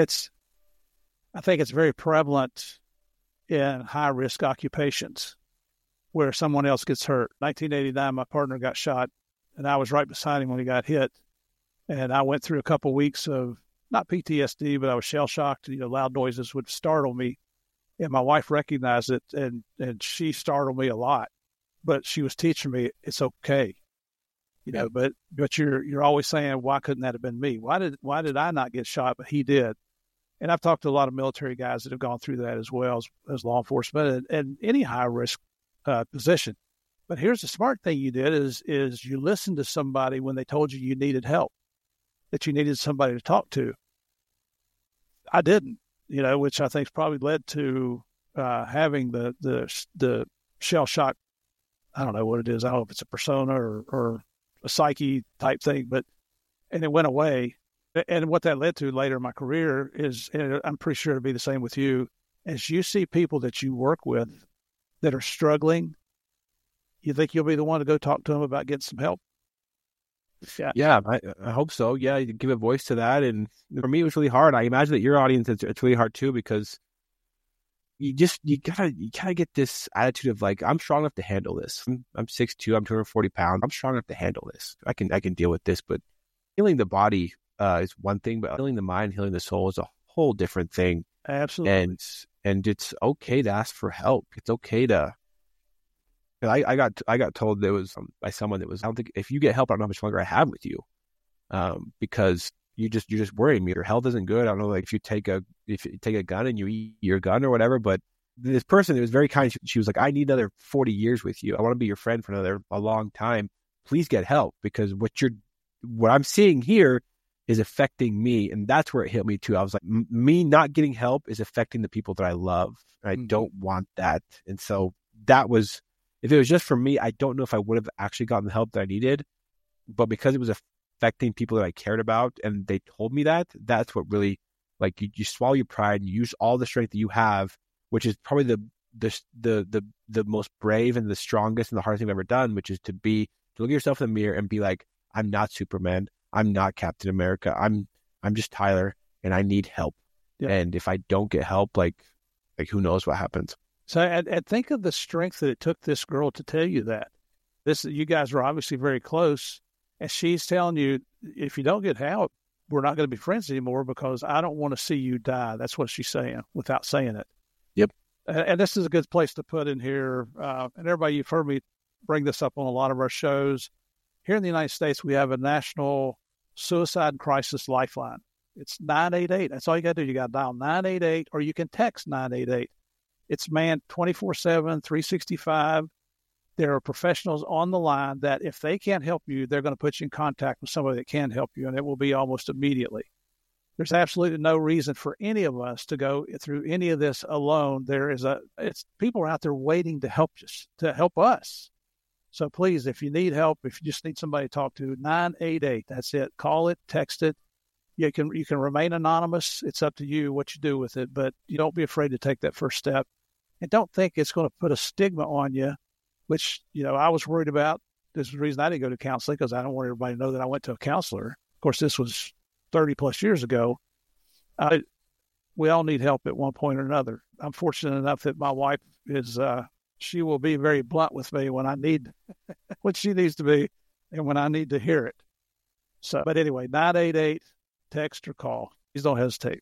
I think it's very prevalent in high-risk occupations where someone else gets hurt. 1989, my partner got shot, and I was right beside him when he got hit. And I went through a couple of weeks of, not PTSD, but I was shell-shocked. Loud noises would startle me. And my wife recognized it, and she startled me a lot. but she was teaching me it's okay. You know, but you're always saying, why couldn't that have been me? Why did I not get shot, but he did? And I've talked to a lot of military guys that have gone through that as well as law enforcement and any high risk position. But here's the smart thing you did is you listened to somebody when they told you needed help, that you needed somebody to talk to. I didn't, you know, which I think probably led to having the shell shock. I don't know what it is. I don't know if it's a persona or a psyche type thing, and it went away. And what that led to later in my career is, and I'm pretty sure it'll be the same with you, as you see people that you work with that are struggling, you think you'll be the one to go talk to them about getting some help? Yeah, I hope so. Yeah, you give a voice to that. And for me, it was really hard. I imagine that your audience, it's really hard too, because you gotta get this attitude of like, I'm strong enough to handle this. I'm 6'2", I'm 240 pounds. I'm strong enough to handle this. I can deal with this. But healing the body is one thing, but healing the mind, healing the soul is a whole different thing. Absolutely. And it's okay to ask for help. It's okay to. I got told there was by someone that was, I don't think if you get help, I don't know how much longer I have with you, because you're just worrying me. Your health isn't good. I don't know, like if you take a gun and you eat your gun or whatever. But this person, it was very kind. She was like, I need another 40 years with you. I want to be your friend for a long time. Please get help, because what I'm seeing here is affecting me. And that's where it hit me too. I was like, me not getting help is affecting the people that I love. And I don't want that. And so that was, if it was just for me, I don't know if I would have actually gotten the help that I needed. But because it was affecting people that I cared about and they told me that, that's what really, like, you swallow your pride and you use all the strength that you have, which is probably the most brave and the strongest and the hardest thing I've ever done, which is to look at yourself in the mirror and be like, I'm not Superman. I'm not Captain America. I'm just Tyler, and I need help. Yeah. And if I don't get help, like who knows what happens. So and think of the strength that it took this girl to tell you that. You guys are obviously very close, and she's telling you, if you don't get help, we're not going to be friends anymore because I don't want to see you die. That's what she's saying without saying it. Yep. And this is a good place to put in here. And everybody, you've heard me bring this up on a lot of our shows. Here in the United States, we have a national suicide crisis lifeline. It's 988. That's all you got to do. You got to dial 988, or you can text 988. It's manned 24/7, 365. There are professionals on the line that if they can't help you, they're going to put you in contact with somebody that can help you, and it will be almost immediately. There's absolutely no reason for any of us to go through any of this alone. People are out there waiting to help us. So please, if you need help, if you just need somebody to talk to, 988, that's it. Call it, text it. You can remain anonymous. It's up to you what you do with it, but you don't be afraid to take that first step. And don't think it's going to put a stigma on you, which, I was worried about. This is the reason I didn't go to counseling, because I don't want everybody to know that I went to a counselor. Of course, this was 30 plus years ago. We all need help at one point or another. I'm fortunate enough that my wife is, she will be very blunt with me when I need what she needs to be and when I need to hear it. So, but anyway, 988, text or call. Please don't hesitate.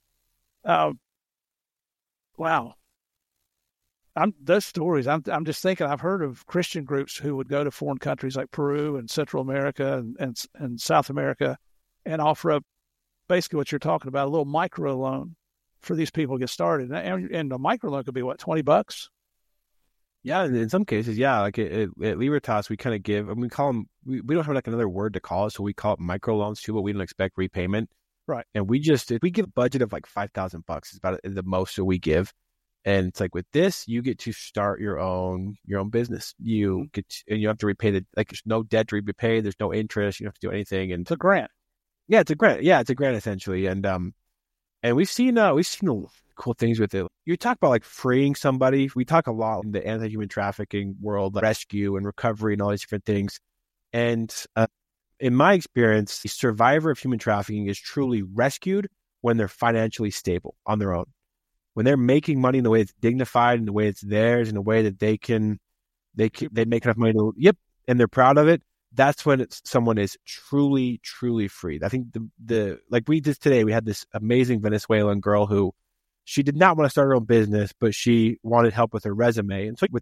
Wow. Those stories, I'm just thinking, I've heard of Christian groups who would go to foreign countries like Peru and Central America and South America and offer up basically what you're talking about, a little micro loan for these people to get started. And a micro loan could be what, $20? Yeah, in some cases, yeah. Like at Libertas, we kind of give, and we call them, we don't have like another word to call it, so we call it microloans too, but we don't expect repayment. Right. And we give a budget of like $5,000. It's about the most that we give. And it's like, with this, you get to start your own business. You and you have to repay there's no debt to repay. There's no interest. You don't have to do anything. And it's a grant. Yeah, it's a grant. Yeah, it's a grant essentially. And we've seen cool things with it. You talk about like freeing somebody. We talk a lot in the anti-human trafficking world, like rescue and recovery and all these different things. And in my experience, the survivor of human trafficking is truly rescued when they're financially stable on their own. When they're making money in the way it's dignified, in the way it's theirs, in a way that they make enough money and they're proud of it. That's when someone is truly, truly freed. I think like we did today, we had this amazing Venezuelan girl who, she did not want to start her own business, but she wanted help with her resume. And so with that,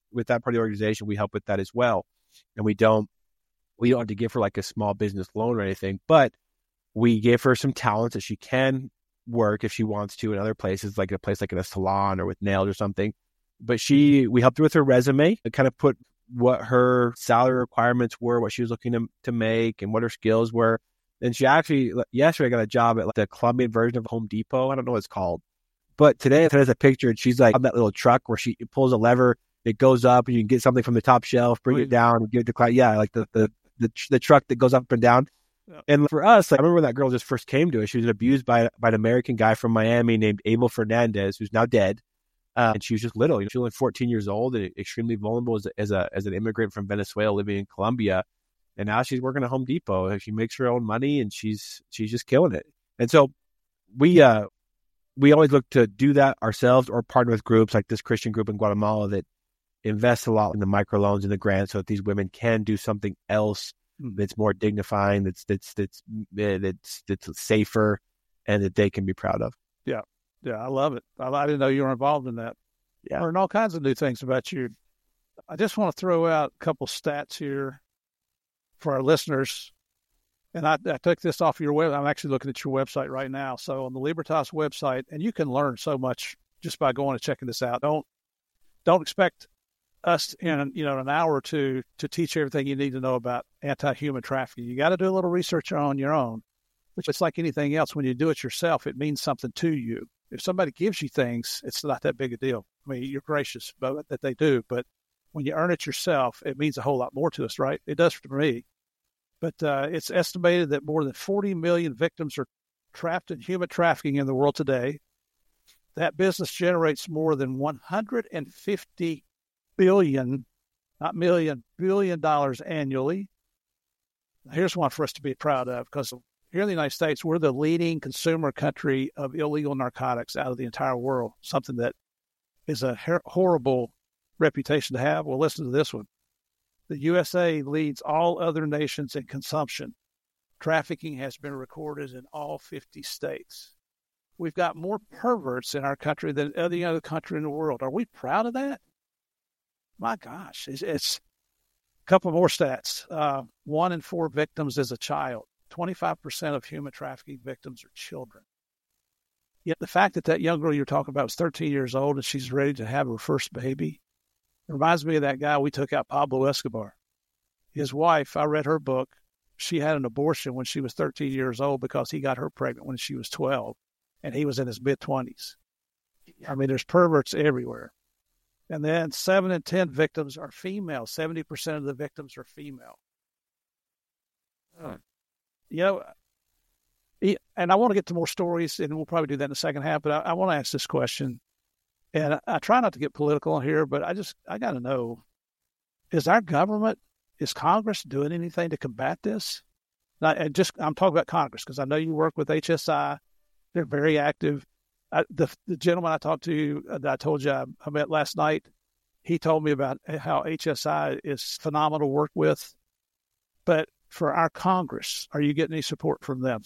with that part of the organization, we help with that as well. And we don't have to give her like a small business loan or anything, but we give her some talents that she can work if she wants to in other places, like a place like in a salon or with nails or something. But we helped her with her resume and kind of put what her salary requirements were, what she was looking to make, and what her skills were. And she actually yesterday got a job at like the Colombian version of Home Depot. I don't know what it's called, but today there's a picture and she's like on that little truck where she pulls a lever, it goes up, and you can get something from the top shelf, bring it down, and give it to client. Yeah, like the truck that goes up and down. Yeah. And for us, like, I remember when that girl just first came to us, she was abused by an American guy from Miami named Abel Fernandez, who's now dead. And she was just little. She was only 14 years old and extremely vulnerable as an immigrant from Venezuela living in Colombia. And now she's working at Home Depot. She makes her own money and she's just killing it. And so we always look to do that ourselves or partner with groups like this Christian group in Guatemala that invests a lot in the microloans and the grants so that these women can do something else that's more dignifying, that's safer, and that they can be proud of. Yeah. Yeah, I love it. I didn't know you were involved in that. Yeah. Learned all kinds of new things about you. I just want to throw out a couple stats here for our listeners. And I took this off your web. I'm actually looking at your website right now. So on the Libertas website, and you can learn so much just by going and checking this out. Don't expect us in an hour or two to teach everything you need to know about anti-human trafficking. You got to do a little research on your own, which it's like anything else. When you do it yourself, it means something to you. If somebody gives you things, it's not that big a deal. I mean, you're gracious about that they do, but when you earn it yourself, it means a whole lot more to us, right? It does for me. But it's estimated that more than 40 million victims are trapped in human trafficking in the world today. That business generates more than $150 billion, not million, billion dollars annually. Here's one for us to be proud of, because here in the United States, we're the leading consumer country of illegal narcotics out of the entire world, something that is a horrible reputation to have. Well, listen to this one. The USA leads all other nations in consumption. Trafficking has been recorded in all 50 states. We've got more perverts in our country than any other country in the world. Are we proud of that? My gosh, it's a couple more stats. 1 in 4 victims is a child. 25% of human trafficking victims are children. Yet the fact that young girl you're talking about was 13 years old and she's ready to have her first baby, it reminds me of that guy we took out, Pablo Escobar. His wife, I read her book. She had an abortion when she was 13 years old because he got her pregnant when she was 12, and he was in his mid-20s. I mean, there's perverts everywhere. And then 7 in 10 victims are female. 70% of the victims are female. And I want to get to more stories, and we'll probably do that in the second half, but I want to ask this question. And I try not to get political on here, but I got to know, is Congress doing anything to combat this? I'm talking about Congress because I know you work with HSI. They're very active. The gentleman I talked to, that I told you I met last night, he told me about how HSI is phenomenal to work with. But for our Congress, are you getting any support from them?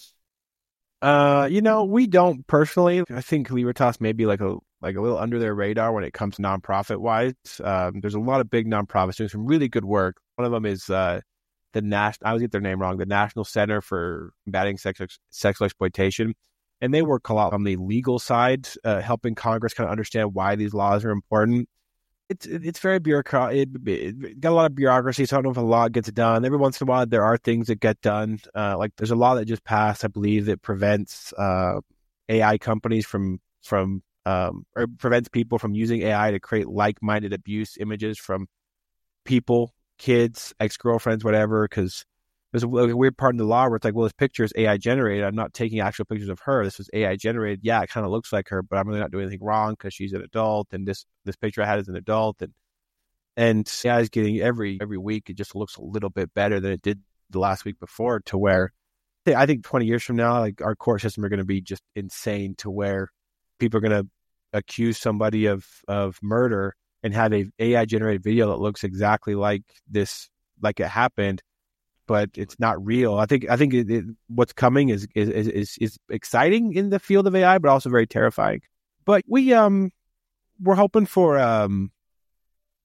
We don't personally. I think Libertas may be like a little under their radar when it comes to nonprofit wise. There's a lot of big nonprofits doing some really good work. One of them is I always get their name wrong, the National Center for Combating Sexual Exploitation. And they work a lot on the legal side, helping Congress kind of understand why these laws are important. It's very bureaucratic. It got a lot of bureaucracy, so I don't know if a law gets done. Every once in a while, there are things that get done. Like there's a law that just passed, I believe, that prevents AI companies or prevents people from using AI to create like-minded abuse images from people, kids, ex-girlfriends, whatever, because there's a weird part in the law where it's like, well, this picture is AI generated. I'm not taking actual pictures of her. This was AI generated. Yeah, it kind of looks like her, but I'm really not doing anything wrong because she's an adult, and this picture I had is an adult, and AI is getting every week. It just looks a little bit better than it did the last week before, to where I think 20 years from now, like our court system are going to be just insane, to where people are going to accuse somebody of murder and have a AI generated video that looks exactly like this, like it happened, but it's not real. I think what's coming is exciting in the field of AI, but also very terrifying. But we're hoping for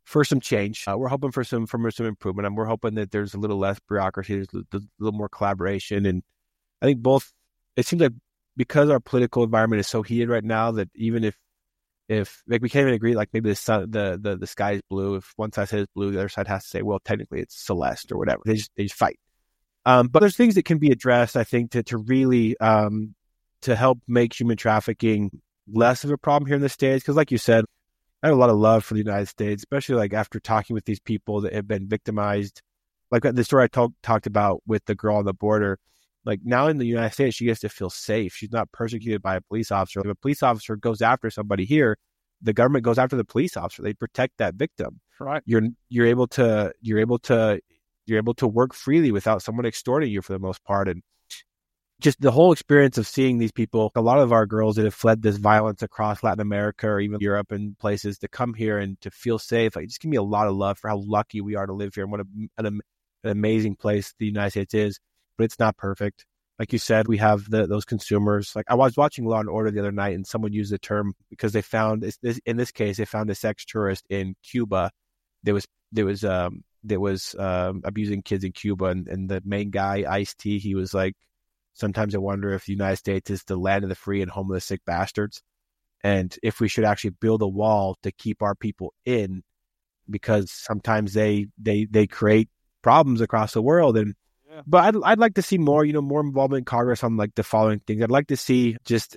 for some change. We're hoping for some improvement, and we're hoping that there's a little less bureaucracy, there's a little more collaboration. And I think both. It seems like because our political environment is so heated right now that even if like we can't even agree, like maybe the sky is blue. If one side says blue, the other side has to say, well, technically it's celeste or whatever. They just fight. But there's things that can be addressed, I think, to really to help make human trafficking less of a problem here in the States. Because like you said, I have a lot of love for the United States, especially like after talking with these people that have been victimized. Like the story I talked about with the girl on the border. Like now in the United States, she gets to feel safe. She's not persecuted by a police officer. If a police officer goes after somebody here, the government goes after the police officer. They protect that victim. Right. You're able to work freely without someone extorting you for the most part. And just the whole experience of seeing these people, a lot of our girls that have fled this violence across Latin America or even Europe and places to come here and to feel safe, like just give me a lot of love for how lucky we are to live here and what an amazing place the United States is. But it's not perfect. Like you said, we have those consumers. Like I was watching Law and Order the other night, and someone used the term because they found in this case they found a sex tourist in Cuba that was abusing kids in Cuba, and the main guy, Ice-T, he was like, sometimes I wonder if the United States is the land of the free and home of the sick bastards, and if we should actually build a wall to keep our people in, because sometimes they create problems across the world. And but I'd like to see more involvement in Congress on like the following things. I'd like to see just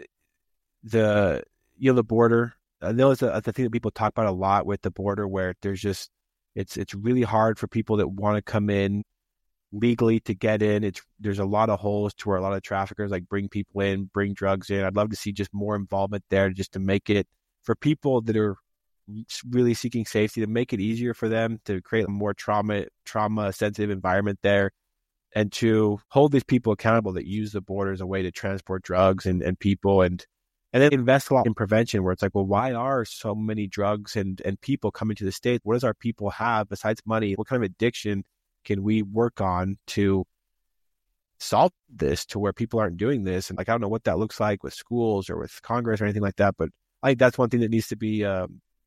the border. I know it's a thing that people talk about a lot with the border, where there's just it's really hard for people that want to come in legally to get in. There's a lot of holes to where a lot of traffickers like bring people in, bring drugs in. I'd love to see just more involvement there, just to make it for people that are really seeking safety, to make it easier for them, to create a more trauma sensitive environment there, and to hold these people accountable that use the border as a way to transport drugs and people, and then invest a lot in prevention, where it's like, well, why are so many drugs and people coming to the States? What does our people have besides money? What kind of addiction can we work on to solve this, to where people aren't doing this? And like, I don't know what that looks like with schools or with Congress or anything like that, but I think that's one thing that needs to be a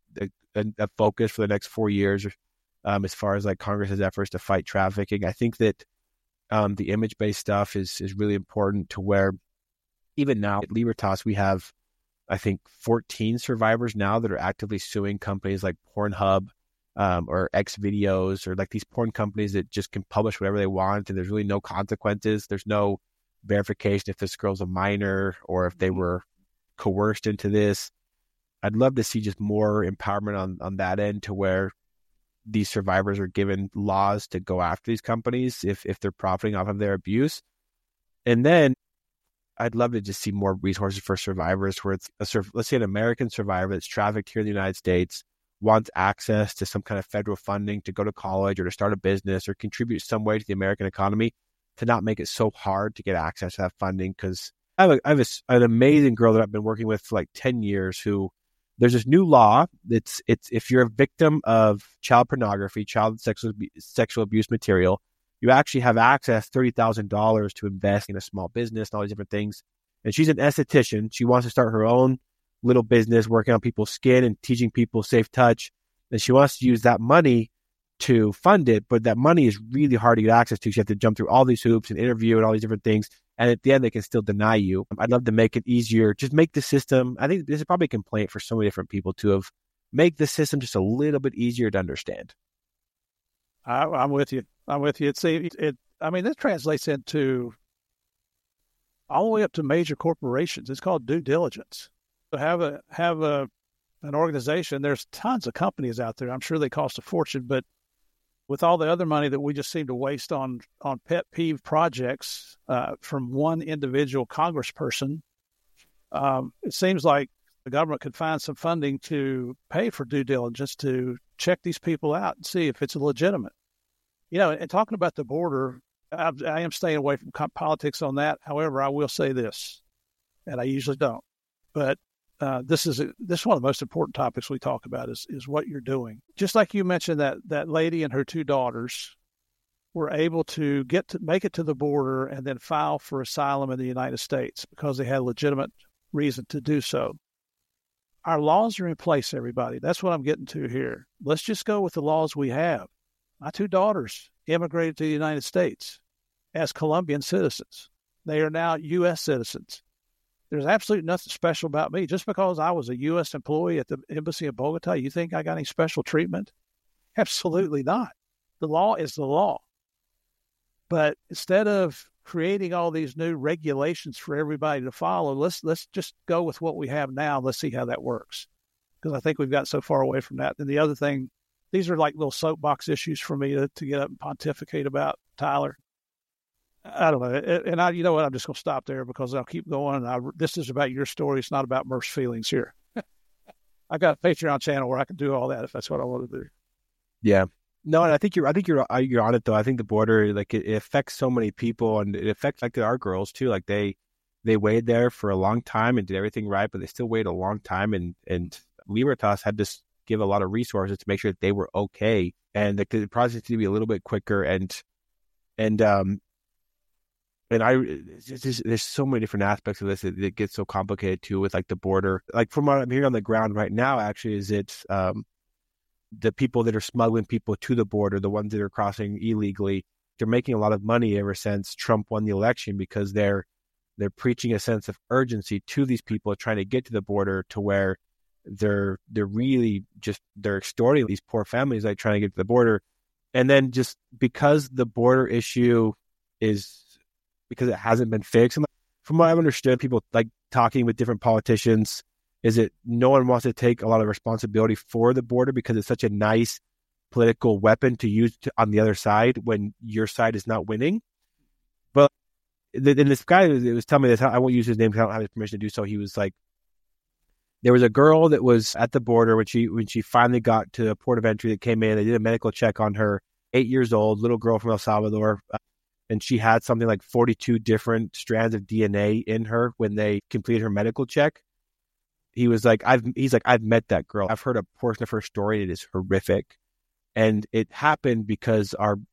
focus for the next 4 years, as far as like Congress's efforts to fight trafficking. I think that the image-based stuff is really important, to where even now at Libertas, we have, I think, 14 survivors now that are actively suing companies like Pornhub or Xvideos, or like these porn companies that just can publish whatever they want, and there's really no consequences. There's no verification if this girl's a minor or if they were coerced into this. I'd love to see just more empowerment on that end, to where these survivors are given laws to go after these companies if they're profiting off of their abuse. And then I'd love to just see more resources for survivors, where it's let's say an American survivor that's trafficked here in the United States wants access to some kind of federal funding to go to college or to start a business or contribute some way to the American economy, to not make it so hard to get access to that funding. Because I have an amazing girl that I've been working with for like 10 years who, there's this new law. It's if you're a victim of child pornography, child sexual abuse material, you actually have access $30,000 to invest in a small business and all these different things. And she's an esthetician. She wants to start her own little business working on people's skin and teaching people safe touch. And she wants to use that money to fund it, but that money is really hard to get access to. So you have to jump through all these hoops and interview and all these different things. And at the end, they can still deny you. I'd love to make it easier. Just make the system, I think this is probably a complaint for so many different people, to have make the system just a little bit easier to understand. I'm with you. This translates into all the way up to major corporations. It's called due diligence. To have an organization, there's tons of companies out there. I'm sure they cost a fortune, but with all the other money that we just seem to waste on pet peeve projects from one individual congressperson, it seems like the government could find some funding to pay for due diligence to check these people out and see if it's legitimate. And talking about the border, I am staying away from politics on that. However, I will say this, and I usually don't, but this is one of the most important topics we talk about is what you're doing. Just like you mentioned, that lady and her two daughters were able to make it to the border and then file for asylum in the United States because they had legitimate reason to do so. our laws are in place, everybody. That's what I'm getting to here. Let's just go with the laws we have. My 2 daughters immigrated to the United States as Colombian citizens. They are now U.S. citizens. There's absolutely nothing special about me. Just because I was a U.S. employee at the embassy of Bogota, you think I got any special treatment? Absolutely not. The law is the law. But instead of creating all these new regulations for everybody to follow, let's just go with what we have now. Let's see how that works. Because I think we've got so far away from that. And the other thing, these are like little soapbox issues for me to get up and pontificate about, Tyler. I don't know. And you know what? I'm just going to stop there because I'll keep going. This is about your story. It's not about Murph's feelings here. I got a Patreon channel where I can do all that if that's what I want to do. Yeah. No, and I think you're on it though. I think the border, like it affects so many people, and it affects like our girls too. Like they waited there for a long time and did everything right, but they still waited a long time. And Libertas had to give a lot of resources to make sure that they were okay, and the process needs to be a little bit quicker. There's so many different aspects of this that gets so complicated too with like the border. Like from what I'm hearing on the ground right now, actually, is it's the people that are smuggling people to the border, the ones that are crossing illegally, they're making a lot of money ever since Trump won the election because they're preaching a sense of urgency to these people trying to get to the border, to where they're really just they're extorting these poor families like trying to get to the border. And then just because the border issue is because it hasn't been fixed, and from what I've understood, people like talking with different politicians, is that no one wants to take a lot of responsibility for the border because it's such a nice political weapon to use on the other side when your side is not winning. But then this guy was telling me this, I won't use his name because I don't have his permission to do so. He was like, there was a girl that was at the border when she finally got to the port of entry that came in. They did a medical check on her, 8 years old, little girl from El Salvador. And she had something like 42 different strands of DNA in her when they completed her medical check. He was like, I've met that girl. I've heard a portion of her story. It is horrific. And it happened because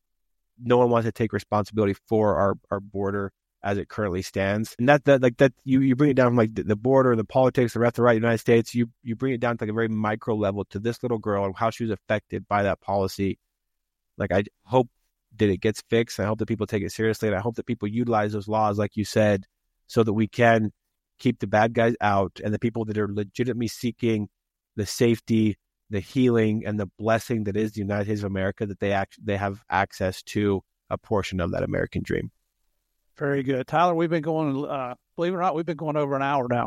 no one wants to take responsibility for our border as it currently stands. And that you bring it down from like the border, the politics, the left, the right, the United States, you bring it down to like a very micro level to this little girl and how she was affected by that policy. Like, I hope that it gets fixed. I hope that people take it seriously. And I hope that people utilize those laws, like you said, so that we can keep the bad guys out and the people that are legitimately seeking the safety, the healing, and the blessing that is the United States of America, that they have access to a portion of that American dream. Very good. Tyler, we've been going, believe it or not, we've been going over an hour now.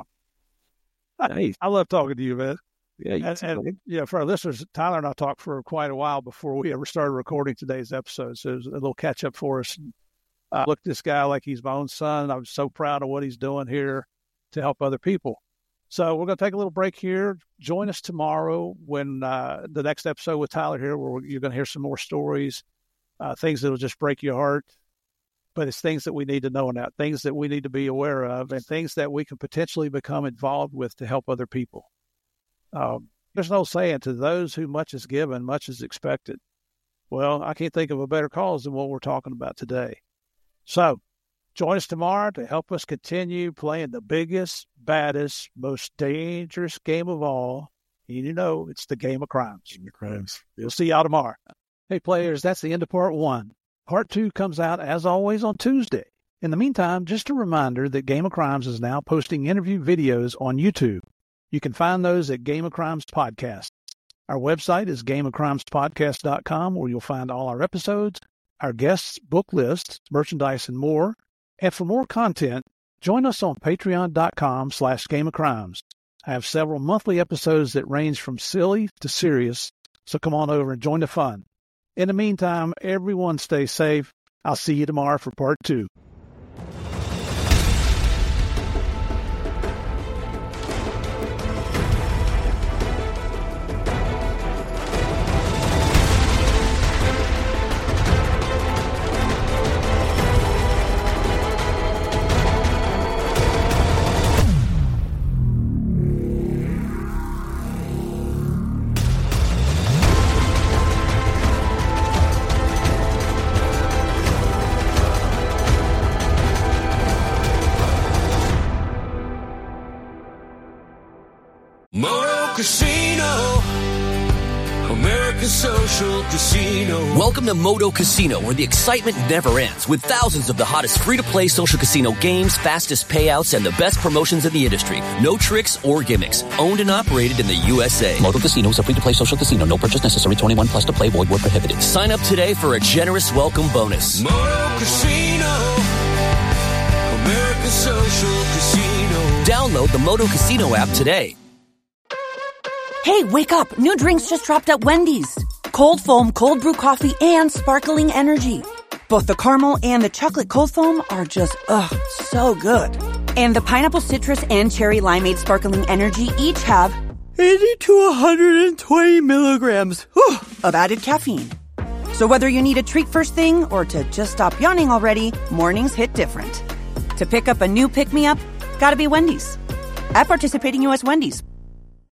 Nice. I love talking to you, man. Yeah, and for our listeners, Tyler and I talked for quite a while before we ever started recording today's episode. So it was a little catch up for us. Look at this guy like he's my own son. I'm so proud of what he's doing here to help other people. So we're going to take a little break here. Join us tomorrow when the next episode with Tyler here, where you're going to hear some more stories, things that will just break your heart. But it's things that we need to know now, things that we need to be aware of, and things that we can potentially become involved with to help other people. There's no saying, to those who much is given, much is expected. Well, I can't think of a better cause than what we're talking about today. So join us tomorrow to help us continue playing the biggest, baddest, most dangerous game of all. And you know, it's the game of crimes. Game of crimes. We'll see y'all tomorrow. Hey, players, that's the end of part 1. Part 2 comes out, as always, on Tuesday. In the meantime, just a reminder that Game of Crimes is now posting interview videos on YouTube. You can find those at Game of Crimes Podcast. Our website is gameofcrimespodcast.com, where you'll find all our episodes, our guests, book lists, merchandise, and more. And for more content, join us on patreon.com/gameofcrimes. I have several monthly episodes that range from silly to serious, so come on over and join the fun. In the meantime, everyone stay safe. I'll see you tomorrow for part 2. Moro Casino. American Social Casino. Welcome to Moto Casino, where the excitement never ends, with thousands of the hottest free-to-play social casino games, fastest payouts, and the best promotions in the industry. No tricks or gimmicks. Owned and operated in the USA. Moto Casino is a free-to-play social casino. No purchase necessary. 21 plus to play. Void where prohibited. Sign up today for a generous welcome bonus. Moto Casino. American Social Casino. Download the Moto Casino app today. Hey, wake up. New drinks just dropped at Wendy's. Cold foam, cold brew coffee, and sparkling energy. Both the caramel and the chocolate cold foam are just, so good. And the pineapple citrus and cherry limeade sparkling energy each have 80 to 120 milligrams of added caffeine. So whether you need a treat first thing or to just stop yawning already, mornings hit different. To pick up a new pick-me-up, gotta be Wendy's. At participating U.S. Wendy's.